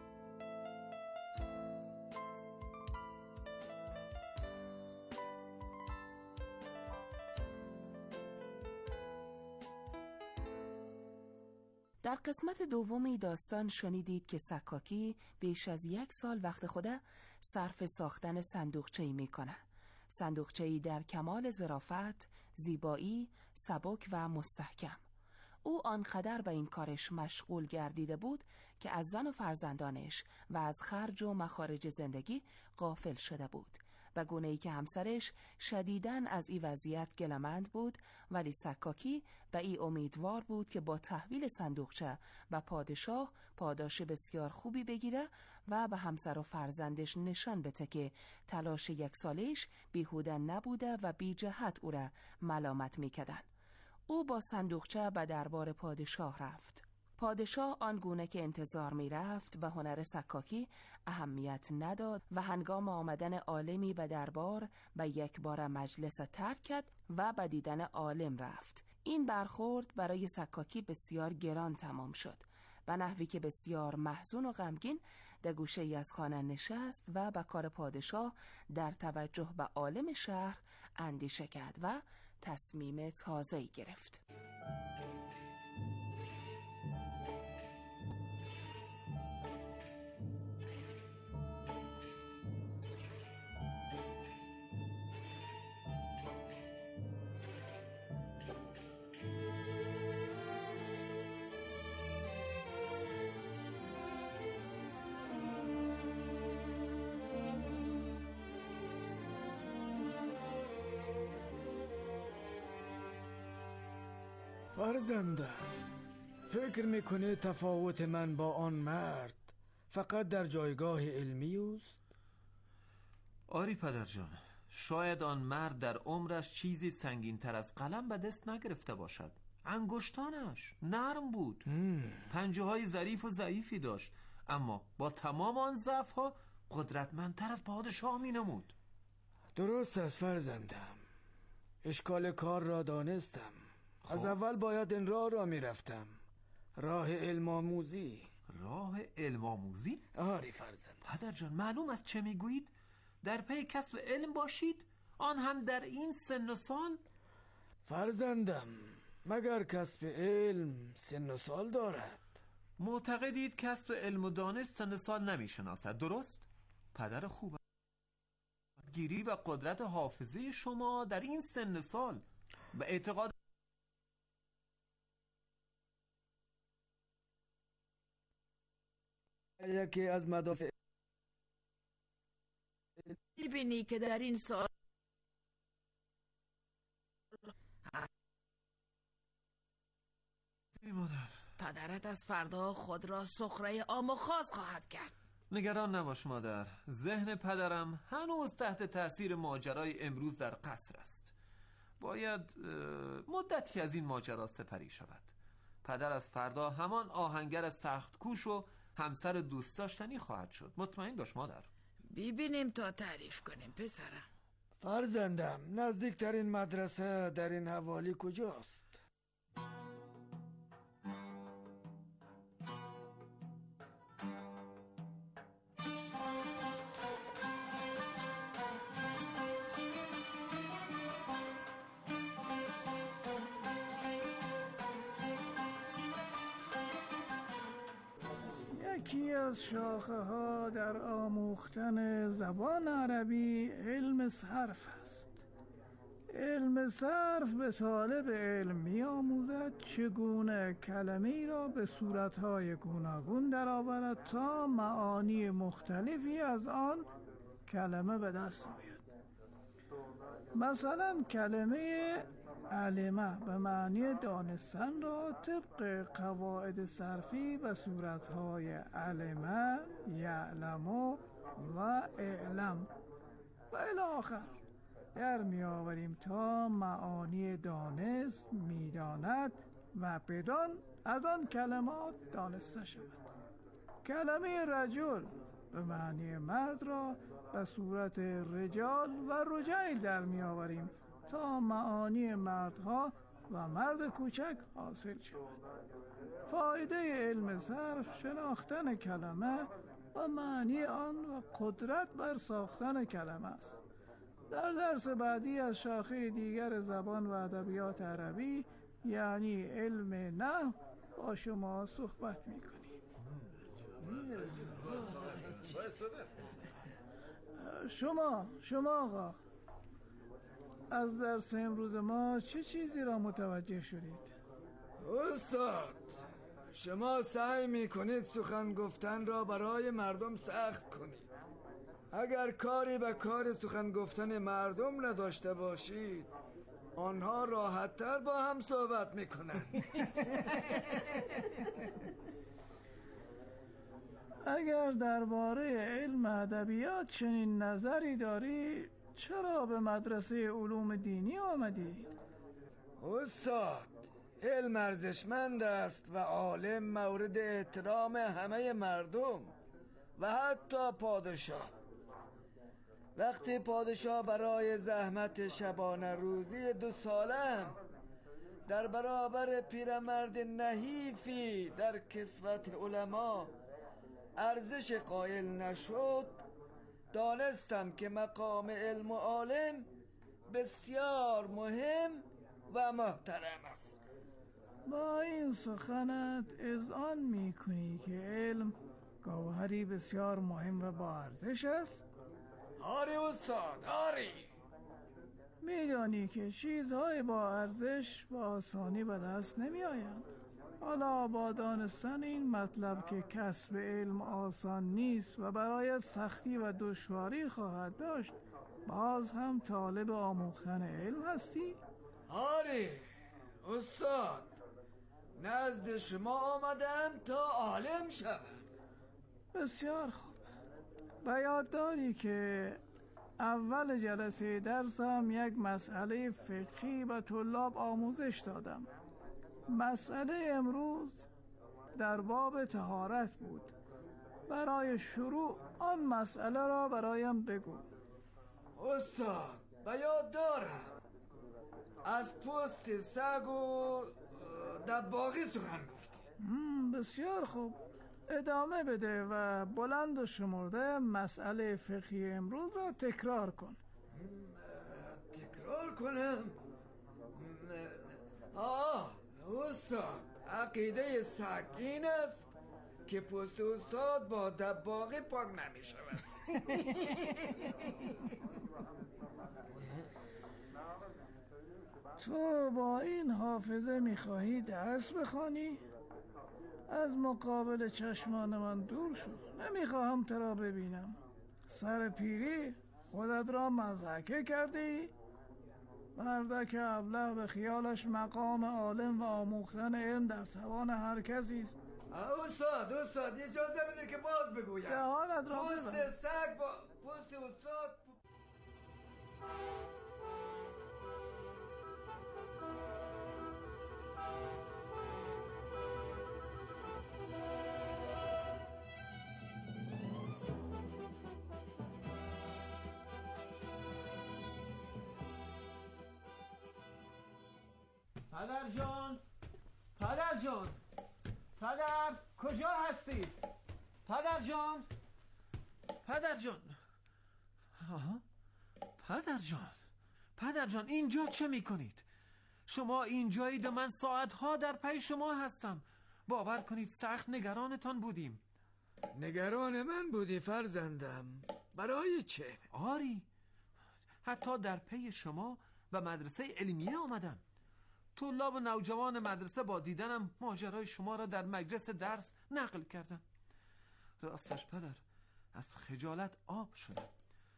در قسمت دومی داستان شنیدید که سکاکی بیش از یک سال وقت خوده صرف ساختن صندوقچه‌ای میکنه. صندوقچه‌ای در کمال ظرافت، زیبایی، سبک و مستحکم. او آنقدر به این کارش مشغول گردیده بود که از زن و فرزندانش و از خرج و مخارج زندگی غافل شده بود، و گونه‌ای که همسرش شدیداً از این وضعیت گله‌مند بود، ولی سکاکی به این امیدوار بود که با تحویل صندوقچه و پادشاه پاداش بسیار خوبی بگیره و به همسر و فرزندش نشان بده که تلاش یک سالش بیهوده نبوده و بی جهت او را ملامت میکردن. او با صندوقچه به دربار پادشاه رفت. پادشاه آنگونه که انتظار می رفت و هنر سکاکی اهمیت نداد و هنگام آمدن عالمی به دربار به یک بار مجلس ترک کرد و به دیدن عالم رفت. این برخورد برای سکاکی بسیار گران تمام شد، به نحوی که بسیار محزون و غمگین در گوشه ای از خانه نشست و به کار پادشاه در توجه به عالم شهر اندیشه کرد و تصمیم تازه‌ای گرفت. فرزندم، فکر میکنه تفاوت من با آن مرد فقط در جایگاه علمی است؟ آری پدر جان، شاید آن مرد در عمرش چیزی سنگین تر از قلم به دست نگرفته باشد. انگشتانش نرم بود، پنجه های ظریف و ضعیفی داشت، اما با تمام آن ضعف ها قدرتمندتر از پادشاه می نمود. درست است فرزندم، اشکال کار را دانستم. از اول باید این راه را می رفتم، راه علم آموزی. راه علم آموزی؟ آری فرزند. پدر جان، معلوم است چه می گویید؟ در پی کسب علم باشید، آن هم در این سن و سال؟ فرزندم، مگر کسب علم سن و سال دارد؟ معتقدید کسب علم و دانش سن و سال نمی شناسد، درست؟ پدر خوب، گیری و قدرت حافظه شما در این سن سال به اعتقاد یکی از مدارس می‌بینی که در این سال مادر، پدرت از فردا خود را سخره عام و خاص خواهد کرد. نگران نباش مادر، ذهن پدرم هنوز تحت تاثیر ماجرای امروز در قصر است. باید مدتی از این ماجرا سپری شود. پدر از فردا همان آهنگر سخت کوش و همسر دوست داشتنی خواهد شد. مطمئن باش مادر. ببینیم تا تعریف کنیم پسرم. فرزندم، نزدیکترین مدرسه در این حوالی کجاست؟ از شاخه ها در آموختن زبان عربی علم صرف است. علم صرف به طالب علم می آموزد چگونه کلمه‌ای را به صورتهای گوناگون درآورد تا معانی مختلفی از آن کلمه به دست آید. مثلا کلمه علمه به معنی دانستن را طبق قواعد صرفی به صورتهای علمه، یعلم و اعلم و الی آخر در می آوریم تا معانی دانست، میداند و بدان از آن کلمات دانسته شود. کلمه رجل به معنی مرد را به صورت رجال و رجیل در می آوریم تا معانی مردها و مرد کوچک حاصل شود. فایده علم صرف شناختن کلمه و معنی آن و قدرت بر ساختن کلمه است. در درس بعدی از شاخه دیگر زبان و ادبیات عربی یعنی علم نحو با شما صحبت می‌کنیم. شما شما آقا از درس امروز ما چه چیزی را متوجه شدید؟ استاد، شما سعی میکنید سخن گفتن را برای مردم سخت کنید. اگر کاری به کار سخن گفتن مردم نداشته باشید آنها راحت‌تر با هم صحبت میکنند. اگر درباره علم ادبیات چنین نظری داری چرا به مدرسه علوم دینی آمدی؟ استاد، علم ارزشمند است و عالم مورد احترام همه مردم و حتی پادشاه. وقتی پادشاه برای زحمت شبانه روزی دو ساله در برابر پیرمرد نحیفی در کسوت علما ارزش قائل نشد، دانستم که مقام علم و عالم بسیار مهم و محترم است. با این سخنت اذعان می کنی که علم گوهری بسیار مهم و با ارزش است؟ آری استاد، آری. میدانی که چیزهای با ارزش با آسانی به دست نمی آیند. حالا با دانستن این مطلب که کسب علم آسان نیست و برای سختی و دشواری خواهد داشت، باز هم طالب آموختن علم هستی؟ آری استاد، نزد شما آمدم تا عالم شوم. بسیار خوب. و یاد داری که اول جلسه درسم یک مسئله فقهی به طلاب آموزش دادم. مسئله امروز در باب طهارت بود. برای شروع آن مسئله را برایم بگو. استاد، به یاد دارم از پوست سگ و دباغی سخن گفتی. بسیار خوب، ادامه بده و بلند و شمرده مسئله فقهی امروز را تکرار کن. تکرار کنم؟ آه استاد، عقیده سگ این است که پوست استاد با دباغی پاک نمی شود. تو با این حافظه میخواهی درس بخوانی؟ از مقابل چشمان من دور شو، نمیخواهم تو را ببینم. سر پیری خودت را مضحکه کردی؟ مردک ابله به خیالش مقام عالم و آموختن علم در توان هر کسی است. استاد استاد اجازه بده که باز بگویم. دهانت را پوست ببند. سگ با پوست استاد. پدر جان، پدر جان، پدر کجا هستید؟ پدر جان، پدر جان. آها، پدر جان، پدر جان اینجا چه میکنید؟ شما اینجایید و من ساعتها در پی شما هستم. باور کنید سخت نگرانتان بودیم. نگران من بودی فرزندم. برای چه؟ آری، حتی در پی شما و مدرسه علمیه آمدم. طلاب و نوجوان مدرسه با دیدنم ماجرای شما را در مجلس درس نقل کردم. راستش پدر، از خجالت آب شدم.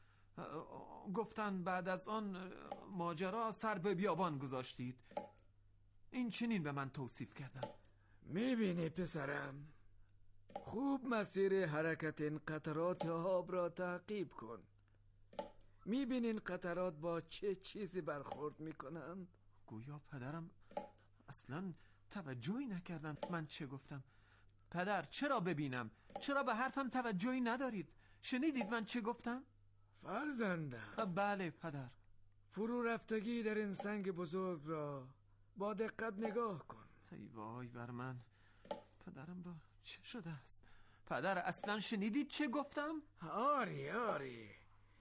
گفتن بعد از آن ماجرا سر به بیابان گذاشتید. این چنین به من توصیف کردن. میبینی پسرم، خوب مسیر حرکت این قطرات آب را تعقیب کن. میبینی این قطرات با چه چیزی برخورد میکنند؟ گویا پدرم اصلا توجهی نکردن من چه گفتم. پدر چرا ببینم؟ چرا به حرفم توجهی ندارید؟ شنیدید من چه گفتم؟ فرزندم. بله پدر. فرو رفتگی در این سنگ بزرگ را با دقت نگاه کن. ای وای بر من، پدرم را چه شده است؟ پدر اصلا شنیدید چه گفتم؟ آری آری،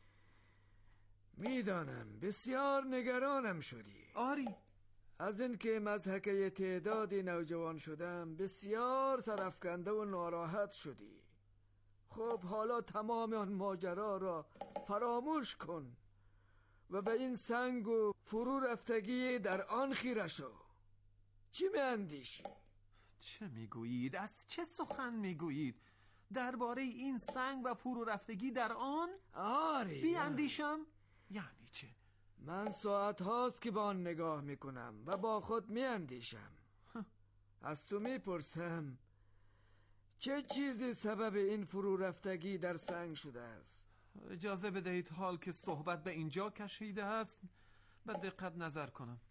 میدانم بسیار نگرانم شدی. آری، از اینکه مضحکه تعدادی نوجوان شدم بسیار سرافکنده و ناراحت شدی. خب حالا تمام آن ماجرا را فراموش کن و به این سنگ و فرو رفتگی در آن خیره شو. چی میاندیشی؟ چه میگویید؟ از چه سخن میگویید؟ درباره این سنگ و فرو رفتگی در آن؟ آری بیاندیشم؟ یعنی چه؟ من ساعت هاست که با آن نگاه میکنم و با خود میاندیشم. از تو میپرسم چه چیزی سبب این فرو رفتگی در سنگ شده است؟ اجازه بدهید حال که صحبت به اینجا کشیده است به دقت نظر کنم.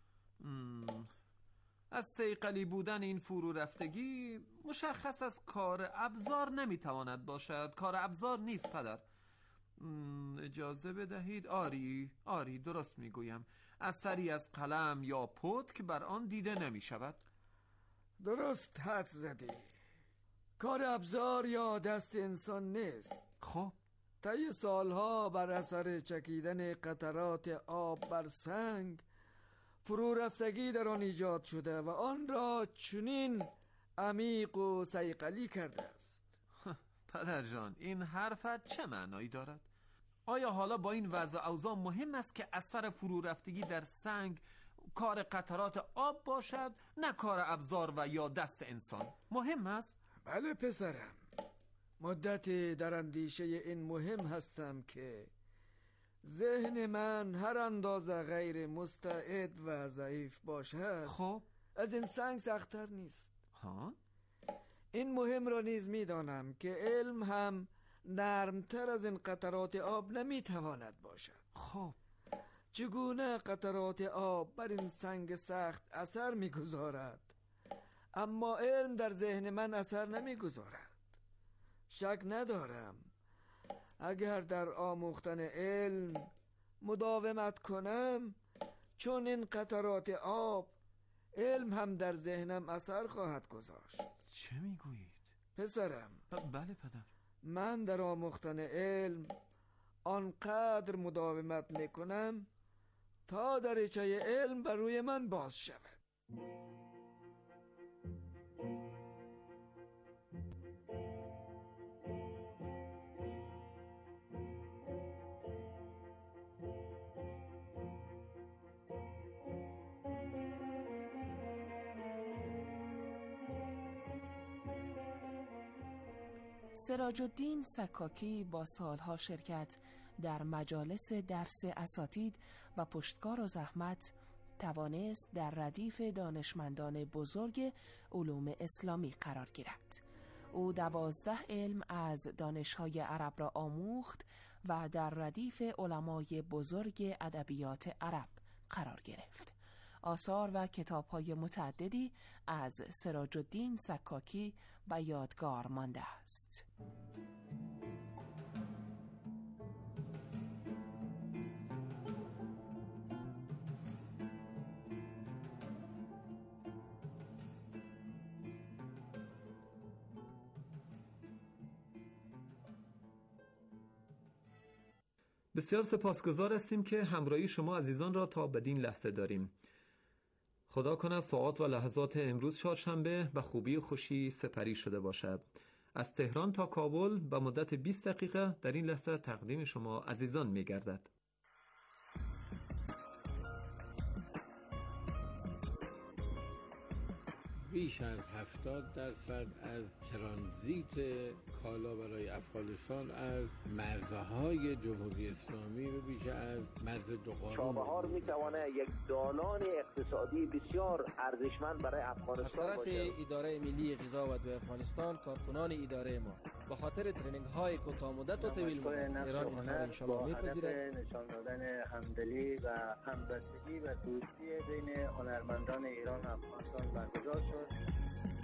مم. از صیقلی بودن این فرو رفتگی مشخص از کار ابزار نمیتواند باشد. کار ابزار نیست پدر. اجازه بدهید. آری آری درست میگویم. اثری از قلم یا پتک بر آن دیده نمی شود. درست حد زدی. کار ابزار یا دست انسان نیست. خب طی سالها بر اثر چکیدن قطرات آب بر سنگ فرو رفتگی در آن ایجاد شده و آن را چنین عمیق و صیقلی کرده است. پدر جان، این حرفت چه معنایی دارد؟ آیا حالا با این وضع اوضاع مهم است که اثر فرو رفتگی در سنگ کار قطرات آب باشد، نه کار ابزار و یا دست انسان؟ مهم است؟ بله پسرم، مدتی در اندیشه این مهم هستم که ذهن من هر اندازه غیر مستعد و ضعیف باشد خب از این سنگ سخت‌تر نیست. ها؟ این مهم را نیز میدانم که علم هم نرمتر از این قطرات آب نمیتواند باشد. خب چگونه قطرات آب بر این سنگ سخت اثر میگذارد اما علم در ذهن من اثر نمیگذارد؟ شک ندارم اگر در آموختن علم مداومت کنم چون این قطرات آب علم هم در ذهنم اثر خواهد گذاشت. چه میگویید؟ پسرم. بله پدر. من در آموختن علم آنقدر مداومت میکنم تا دریچه علم بر روی من باز شود. سراج الدین سکاکی با سالها شرکت در مجالس درس اساتید و پشتکار و زحمت توانست در ردیف دانشمندان بزرگ علوم اسلامی قرار گیرد. او دوازده علم از دانشهای عرب را آموخت و در ردیف علمای بزرگ ادبیات عرب قرار گرفت. آثار و کتاب‌های متعددی از سراج الدین سکاکی به یادگار مانده است. بسیار سپاسگزار هستیم که همراهی شما عزیزان را تا بدین لحظه داریم. خدا کند ساعات و لحظات امروز چهارشنبه و خوبی و خوشی سپری شده باشد. از تهران تا کابل به مدت بیست دقیقه در این لحظه تقدیم شما عزیزان می گردد. بیش از هفتاد درصد از ترانزیت کالا برای افغانستان از مرزهای جمهوری اسلامی و بیش از مرز دوقارون چابهار میتواند یک دالان اقتصادی بسیار ارزشمند برای افغانستان باشه. از طرف اداره ملی غذا و دو افغانستان کارکنان اداره ما به خاطر ترینینگ های کوتاه مدت و طویل مدت ایران اینها را ان شاء الله میپذیرد. نشان دادن همدلی و همبستگی و دوستی بین هنرمندان ایران و افغانستان برگزار شد.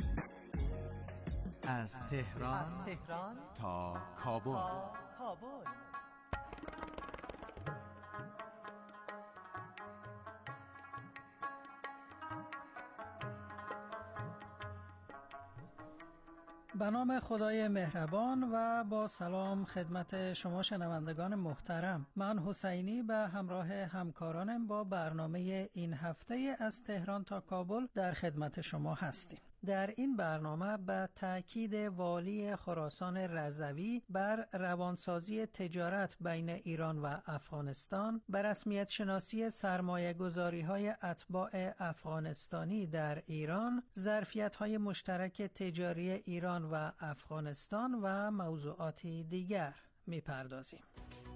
از تهران, از تهران تا کابل, تا کابل. به نام خدای مهربان و با سلام خدمت شما شنوندگان محترم، من حسینی به همراه همکارانم با برنامه این هفته از تهران تا کابل در خدمت شما هستیم. در این برنامه به تأکید والی خراسان رضوی بر روانسازی تجارت بین ایران و افغانستان، بر رسمیت شناسی سرمایه گذاری های اتباع افغانستانی در ایران، ظرفیت های مشترک تجاری ایران و افغانستان و موضوعات دیگر می‌پردازیم.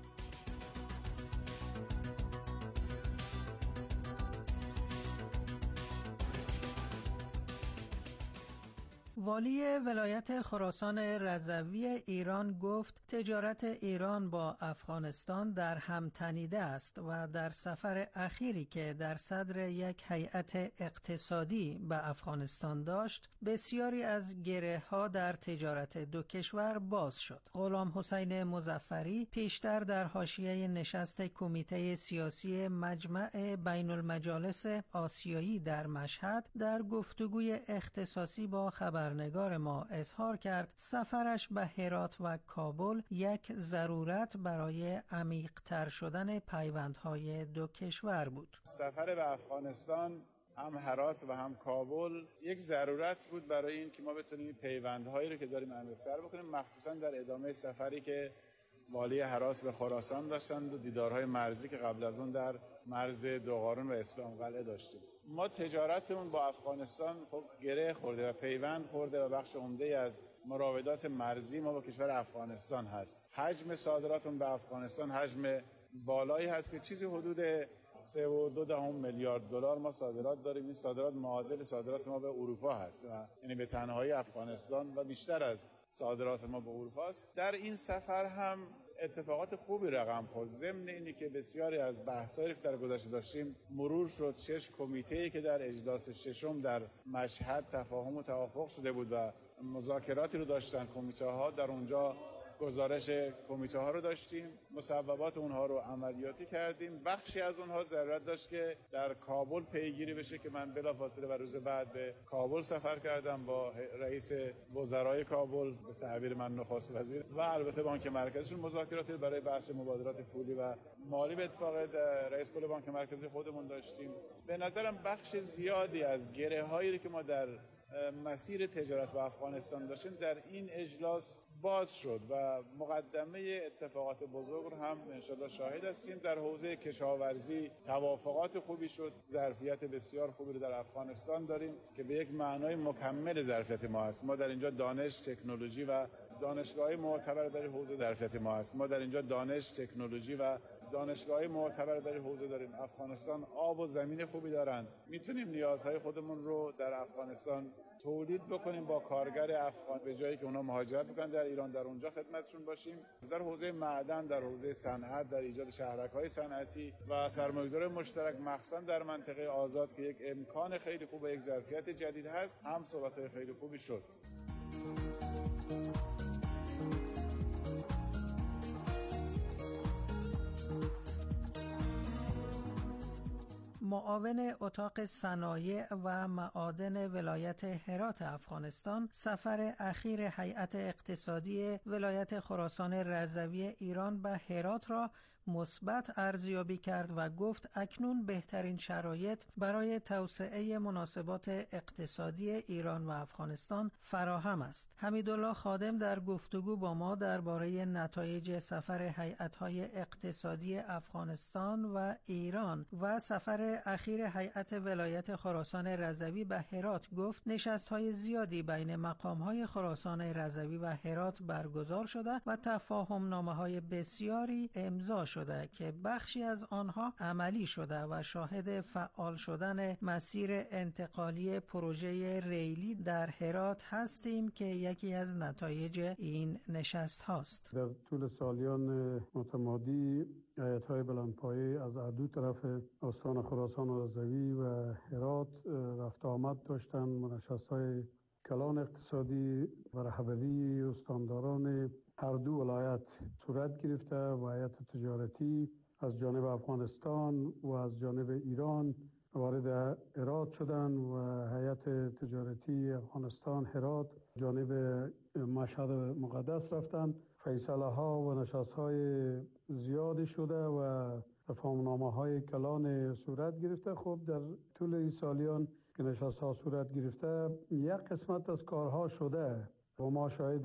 والی ولایت خراسان رضوی ایران گفت تجارت ایران با افغانستان در هم تنیده است و در سفر اخیری که در صدر یک هیئت اقتصادی به افغانستان داشت، بسیاری از گره‌ها در تجارت دو کشور باز شد. غلام حسین مظفری پیشتر در حاشیه نشست کمیته سیاسی مجمع بین المجالس آسیایی در مشهد در گفتگوی اختصاصی با خبر نگار ما اظهار کرد سفرش به هرات و کابل یک ضرورت برای عمیق‌تر شدن پیوندهای دو کشور بود. سفر به افغانستان، هم هرات و هم کابل، یک ضرورت بود برای این که ما بتونیم پیوندهایی رو که داریم عمیق‌تر بکنیم، مخصوصا در ادامه سفری که والی هرات به خراسان داشتند و دیدارهای مرزی که قبل از اون در مرز دوقارون و اسلام قلعه داشتیم. ما تجارتمون با افغانستان خب گره خورده و پیوند خورده و بخش عمده از مراودات مرزی ما با کشور افغانستان هست. حجم صادراتمون به افغانستان حجم بالایی هست که چیزی حدود سه و دو دهم میلیارد دلار ما صادرات داریم. این صادرات معادل صادرات ما به اروپا هست و یعنی به تنهایی افغانستان و بیشتر از صادرات ما به اروپا است. در این سفر هم اتفاقات خوبی رقم خورد. ضمن اینی که بسیاری از بحثایی که در گذشته داشتیم مرور شد، شش کمیته‌ای که در اجلاس ششم در مشهد تفاهم و توافق شده بود و مذاکراتی رو داشتن کمیته‌ها، در اونجا گزارش کمیته ها رو داشتیم، مصوبات اونها رو عملیاتی کردیم. بخشی از اونها ضرورت داشت که در کابل پیگیری بشه که من بلافاصله و روز بعد به کابل سفر کردم با رئیس وزرای کابل، به تعبیر من نخست وزیر، و البته بانک مرکزیشون مذاکراتی برای بحث مبادلات پولی و مالی به اتفاق رئیس کل بانک مرکزی خودمون داشتیم. به نظرم بخش زیادی از گره‌هایی که ما در مسیر تجارت با افغانستان داشتیم در این اجلاس باز شد و مقدمه اتفاقات بزرگ رو هم انشالله شاهد هستیم. در حوزه کشاورزی توافقات خوبی شد، ظرفیت بسیار خوبی رو در افغانستان داریم که به یک معنای مکمل ظرفیت ما است. ما در اینجا دانش، تکنولوژی و دانشگاه‌های معتبر در حوزه ظرفیت ما است. ما در اینجا دانش، تکنولوژی و دانشگاه‌های معتبر در حوزه داریم. افغانستان آب و زمین خوبی دارن، میتونیم نیازهای خودمون رو در افغانستان تولید بکنیم با کارگر افغان، به جایی که اونا مهاجرت بکنن در ایران در اونجا خدمتشون باشیم. در حوزه معدن، در حوزه صنعت، در ایجاد شهرک‌های صنعتی و سرمایه‌گذاری مشترک مخصوصا در منطقه آزاد که یک امکان خیلی خوب و یک ظرفیت جدید هست، هم صحبت‌های خیلی خوبی شد. معاون اتاق صنایع و معادن ولایت هرات افغانستان سفر اخیر هیئت اقتصادی ولایت خراسان رضوی ایران به هرات را مثبت ارزیابی کرد و گفت اکنون بهترین شرایط برای توسعه مناسبات اقتصادی ایران و افغانستان فراهم است. حمیدالله خادم در گفتگو با ما درباره نتایج سفر هیئت‌های اقتصادی افغانستان و ایران و سفر اخیر هیئت ولایت خراسان رضوی به هرات گفت نشست‌های زیادی بین مقام‌های خراسان رضوی و هرات برگزار شده و تفاهم‌نامه‌های بسیاری امضا شده که بخشی از آنها عملی شده و شاهد فعال شدن مسیر انتقالی پروژه ریلی در هرات هستیم که یکی از نتایج این نشست هاست. در طول سالیان متمادی هیئت‌های بلندپایه از هر دو طرف استان خراسان رضوی و هرات رفت آمد داشتند. نشست‌های کلان اقتصادی و رهبری استانداران هر دو ولایت صورت گرفته و هیئت تجارتی از جانب افغانستان و از جانب ایران وارد هرات شدند و هیئت تجارتی افغانستان هرات جانب مشهد مقدس رفتند. فیصله ها و نشست های زیادی شده و تفاهمنامه های کلان صورت گرفته. خب در طول این سالیان که نشست ها صورت گرفته یک قسمت از کارها شده و ما شاهد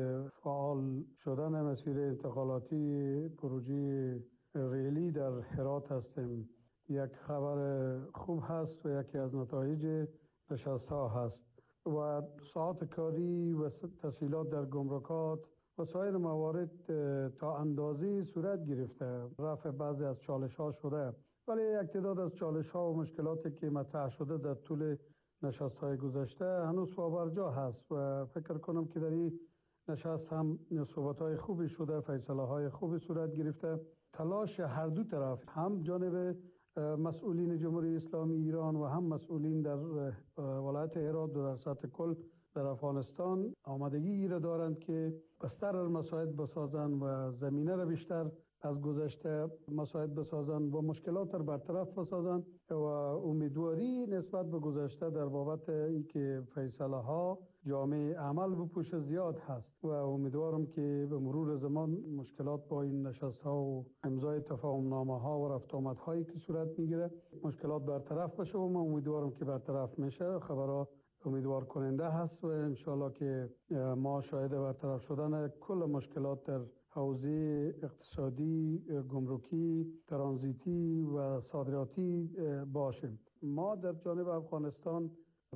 فعال شدن مسیر انتقالاتی پروژه ریلی در هرات هستیم. یک خبر خوب هست و یکی از نتایج نشست ها هست و ساعت کاری و تسهیلات در گمرکات و سایر موارد تا اندازی صورت گرفته. رفع بعضی از چالش ها شده ولی یک تعداد از چالش ها و مشکلاتی که مطرح شده در طول نشست های گذشته هنوز پابرجا هست و فکر کنم که در این نشست هم صحبت های خوبی شده، فیصله های خوبی صورت گرفته. تلاش هر دو طرف، هم جانب مسئولین جمهوری اسلامی ایران و هم مسئولین در ولایت هرات و در سطح کل در افغانستان آمادگی را دارند که بستر مساعد بسازند و زمینه را بیشتر از گذشته مساعد بسازند و مشکلات را برطرف بسازند و امیدواری نسبت به گذشته در بابت اینکه فیصله ها جامعه عمل بپوشه زیاد هست و امیدوارم که به مرور زمان مشکلات با این نشست ها و امضای تفاهم نامه ها و رفت آمد هایی که صورت میگیره مشکلات برطرف بشه و من امیدوارم که برطرف میشه. خبرها امیدوار کننده هست و انشالله که ما شاهد برطرف شدن کل مشکلات در حوزه اقتصادی، گمرکی، ترانزیتی و صادراتی باشیم. ما در جانب افغانستان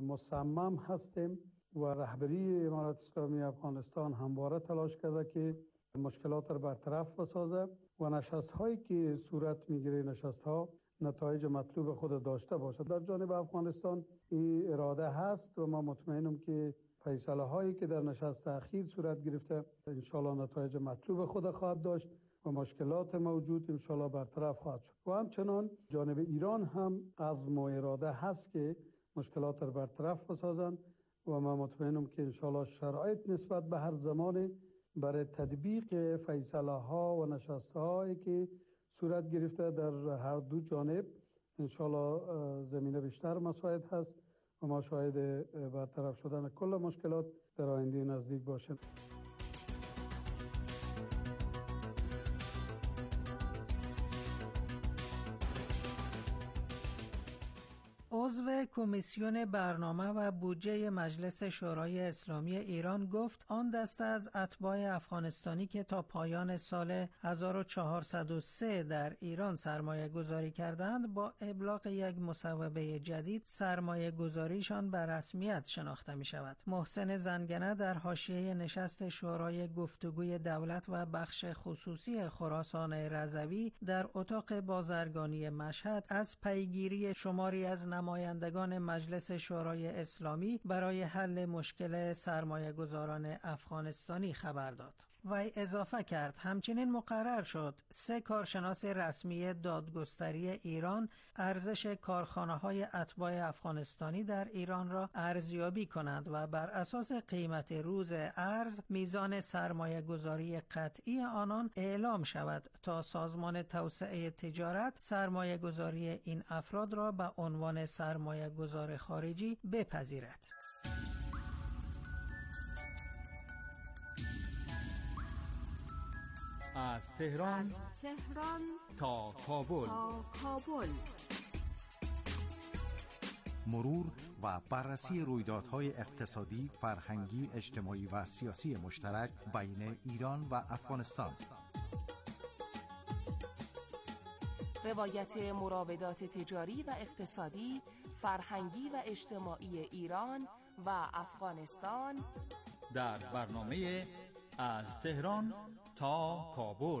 مصمم هستیم و رهبری امارت اسلامی افغانستان همواره تلاش کرده که مشکلات را برطرف بسازه و نشست هایی که صورت میگیره نشست ها نتایج مطلوب خود داشته باشد. در جانب افغانستان این اراده هست و ما مطمئنم که فیصله هایی که در نشست اخیر صورت گرفته انشالله نتایج مطلوب خود خواهد داشت و مشکلات موجود انشالله برطرف خواهد شد. و همچنان جانب ایران هم عزم و اراده هست که مشکلات را برطرف بسازند و ما مطمئنم که انشالله شرایط نسبت به هر زمان برای تطبیق فیصله ها و نشست هایی که صورت گرفته در هر دو جانب انشالله زمینه بیشتر مساعد هست و ما شاهد برطرف شدن کل مشکلات در آینده نزدیک باشیم. عضو کمیسیون برنامه و بودجه مجلس شورای اسلامی ایران گفت آن دسته از اتباع افغانستانی که تا پایان سال هزار و چهارصد و سه در ایران سرمایه گذاری کردند با ابلاغ یک مصوبه جدید سرمایه گذاریشان به رسمیت شناخته می شود. محسن زنگنه در حاشیه نشست شورای گفتگوی دولت و بخش خصوصی خراسان رضوی در اتاق بازرگانی مشهد از پیگیری شماری از نمایندگان مجلس شورای اسلامی برای حل مشکل سرمایه گذاران افغانستانی خبر داد. وی اضافه کرد همچنین مقرر شد سه کارشناس رسمی دادگستری ایران ارزش کارخانه‌های اتباع افغانستانی در ایران را ارزیابی کنند و بر اساس قیمت روز ارز میزان سرمایه گذاری قطعی آنان اعلام شود تا سازمان توسعه تجارت سرمایه گذاری این افراد را به عنوان سرمایه گذار خارجی بپذیرد. از تهران از تهران تا کابل تا کابل مرور و بررسی رویدادهای اقتصادی، فرهنگی، اجتماعی و سیاسی مشترک بین ایران و افغانستان. روایت مراودات تجاری و اقتصادی، فرهنگی و اجتماعی ایران و افغانستان در برنامه از تهران تا کابل.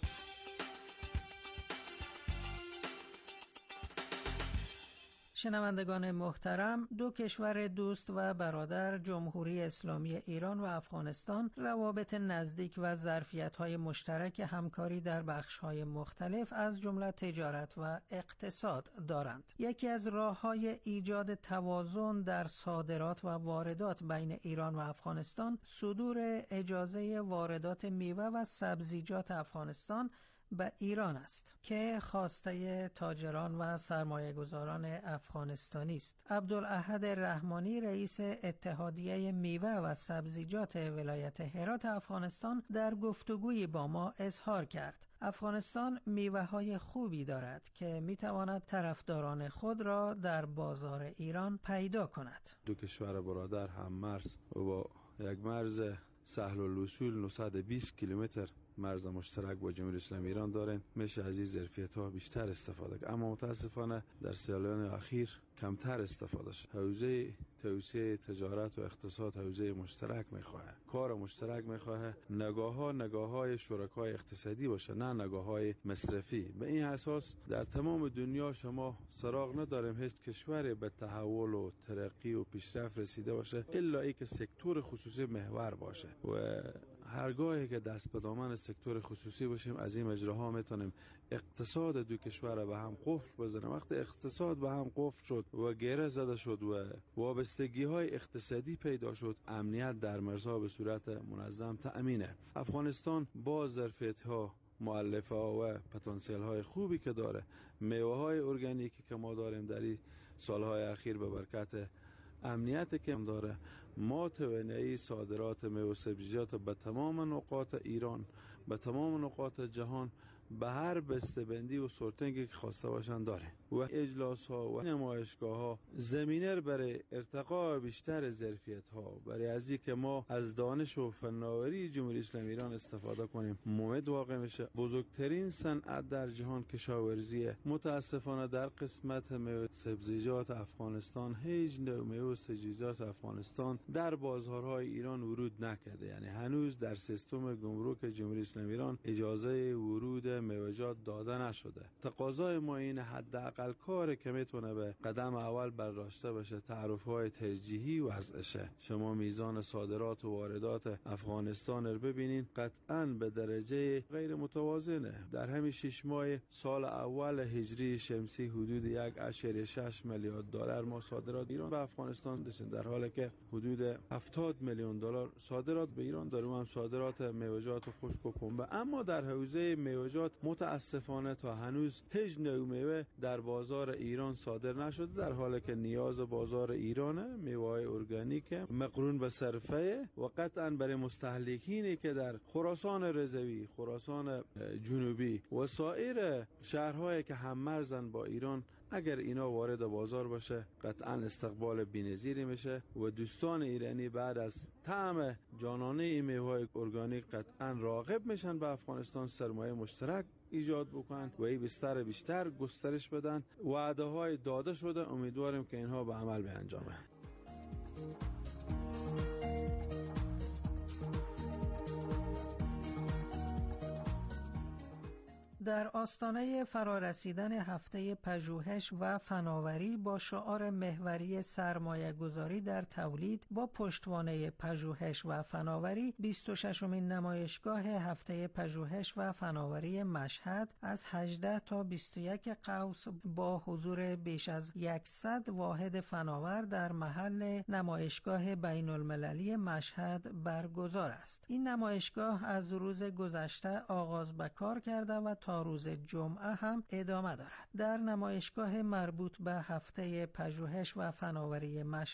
شنوندگان محترم، دو کشور دوست و برادر جمهوری اسلامی ایران و افغانستان روابط نزدیک و ظرفیت‌های مشترک همکاری در بخش‌های مختلف از جمله تجارت و اقتصاد دارند. یکی از راه‌های ایجاد توازن در صادرات و واردات بین ایران و افغانستان صدور اجازه واردات میوه و سبزیجات افغانستان به ایران است که خواسته تاجران و سرمایه‌گذاران افغانستانی است. عبدالاحد رحمانی رئیس اتحادیه میوه و سبزیجات ولایت هرات افغانستان در گفتگویی با ما اظهار کرد افغانستان میوه‌های خوبی دارد که می‌تواند طرفداران خود را در بازار ایران پیدا کند. دو کشور برادر هم مرز و با یک مرز سهل الوصول نهصد و بیست کیلومتر مرز مشترک با جمهوری اسلامی ایران دارن، میشه از این ظرفیت‌ها بیشتر استفاده کرد، اما متاسفانه در سال‌های اخیر کمتر استفاده شد. حوزه توسعه تجارت و اقتصاد حوزه مشترک میخواه، کار مشترک میخواه، نگاه‌ها نگاه‌های شرکای اقتصادی باشه، نه نگاه‌های مصرفی. به این اساس در تمام دنیا شما سراغ نداریم هیچ کشوری به تحول و ترقی و پیشرفت رسیده باشه الا ای که سکتور خصوصی محور باشه و هرگاهی که دست به دامن سکتور خصوصی باشیم از این مجراها میتونیم اقتصاد دو کشور به هم قفل بزنیم. وقتی اقتصاد به هم قفل شد و گره زده شد و وابستگی های اقتصادی پیدا شد، امنیت در مرزها به صورت منظم تأمینه. افغانستان با ظرفیت ها مؤلفه ها و پتانسیل های خوبی که داره، میوه های ارگانیکی که ما داریم در این سالهای اخیر به برکت امنیت که داره، ما توانایی صادرات میوه و سبزیجات به تمام نقاط ایران، به تمام نقاط جهان، به هر بسته‌بندی و سورتینگی که خواسته باشن داره و اجلاس ها و نمایشگاه ها زمینه برای ارتقاء بیشتر ظرفیت ها، برای از اینکه ما از دانش و فناوری جمهوری اسلامی ایران استفاده کنیم مومد واقع میشه. بزرگترین صنعت در جهان کشاورزیه. متاسفانه در قسمت میوه سبزیجات افغانستان هیچ نوع میوه و سبزیجات افغانستان در بازارهای ایران ورود نکرده، یعنی هنوز در سیستم گمرک جمهوری اسلامی ایران اجازه ورود میوه‌جات داده نشده. تقاضای ما این حداقل کاری که میتونه به قدم اول برداشته بشه تعرفه‌های ترجیحی وضعشه. شما میزان صادرات و واردات افغانستان رو ببینین، قطعاً به درجه غیر متوازنه. در همین شش ماه سال اول هجری شمسی حدود یک اشاره شش میلیارد دلار ما صادرات ایران به افغانستان داشتیم، در حالی که حدود هفتاد میلیون دلار صادرات به ایران داریم، هم صادرات میوه‌جات خشک و پنبه. اما در حوزه میوه‌جات متاسفانه تا هنوز هیچ نوع میوه در بازار ایران صادر نشده، در حالی که نیاز بازار ایرانه، میوه‌های ارگانیک مقرون به صرفه و قطعاً برای مستهلکینی که در خراسان رضوی، خراسان جنوبی و سایر شهرهایی که هم مرزن با ایران، اگر اینا وارد بازار باشه قطعاً استقبال بی‌نظیری میشه و دوستان ایرانی بعد از طعم جانانه این میوه‌های ارگانیک قطعاً راغب میشن به افغانستان سرمایه مشترک ایجاد بکنن و این بستر بیشتر گسترش بدن. وعده های داده شده، امیدواریم که اینها به عمل بیانجامه. در آستانه فرارسیدن هفته پژوهش و فناوری با شعار محوری سرمایه گذاری در تولید با پشتوانه پژوهش و فناوری، بیست و ششمین نمایشگاه هفته پژوهش و فناوری مشهد از هجده تا بیست و یک قوس با حضور بیش از صد واحد فناور در محل نمایشگاه بین المللی مشهد برگزار است. این نمایشگاه از روز گذشته آغاز به کار کرده و تا روز جمعه هم ادامه دارد. در نمایشگاه مربوط به هفته پژوهش و فناوری مشهد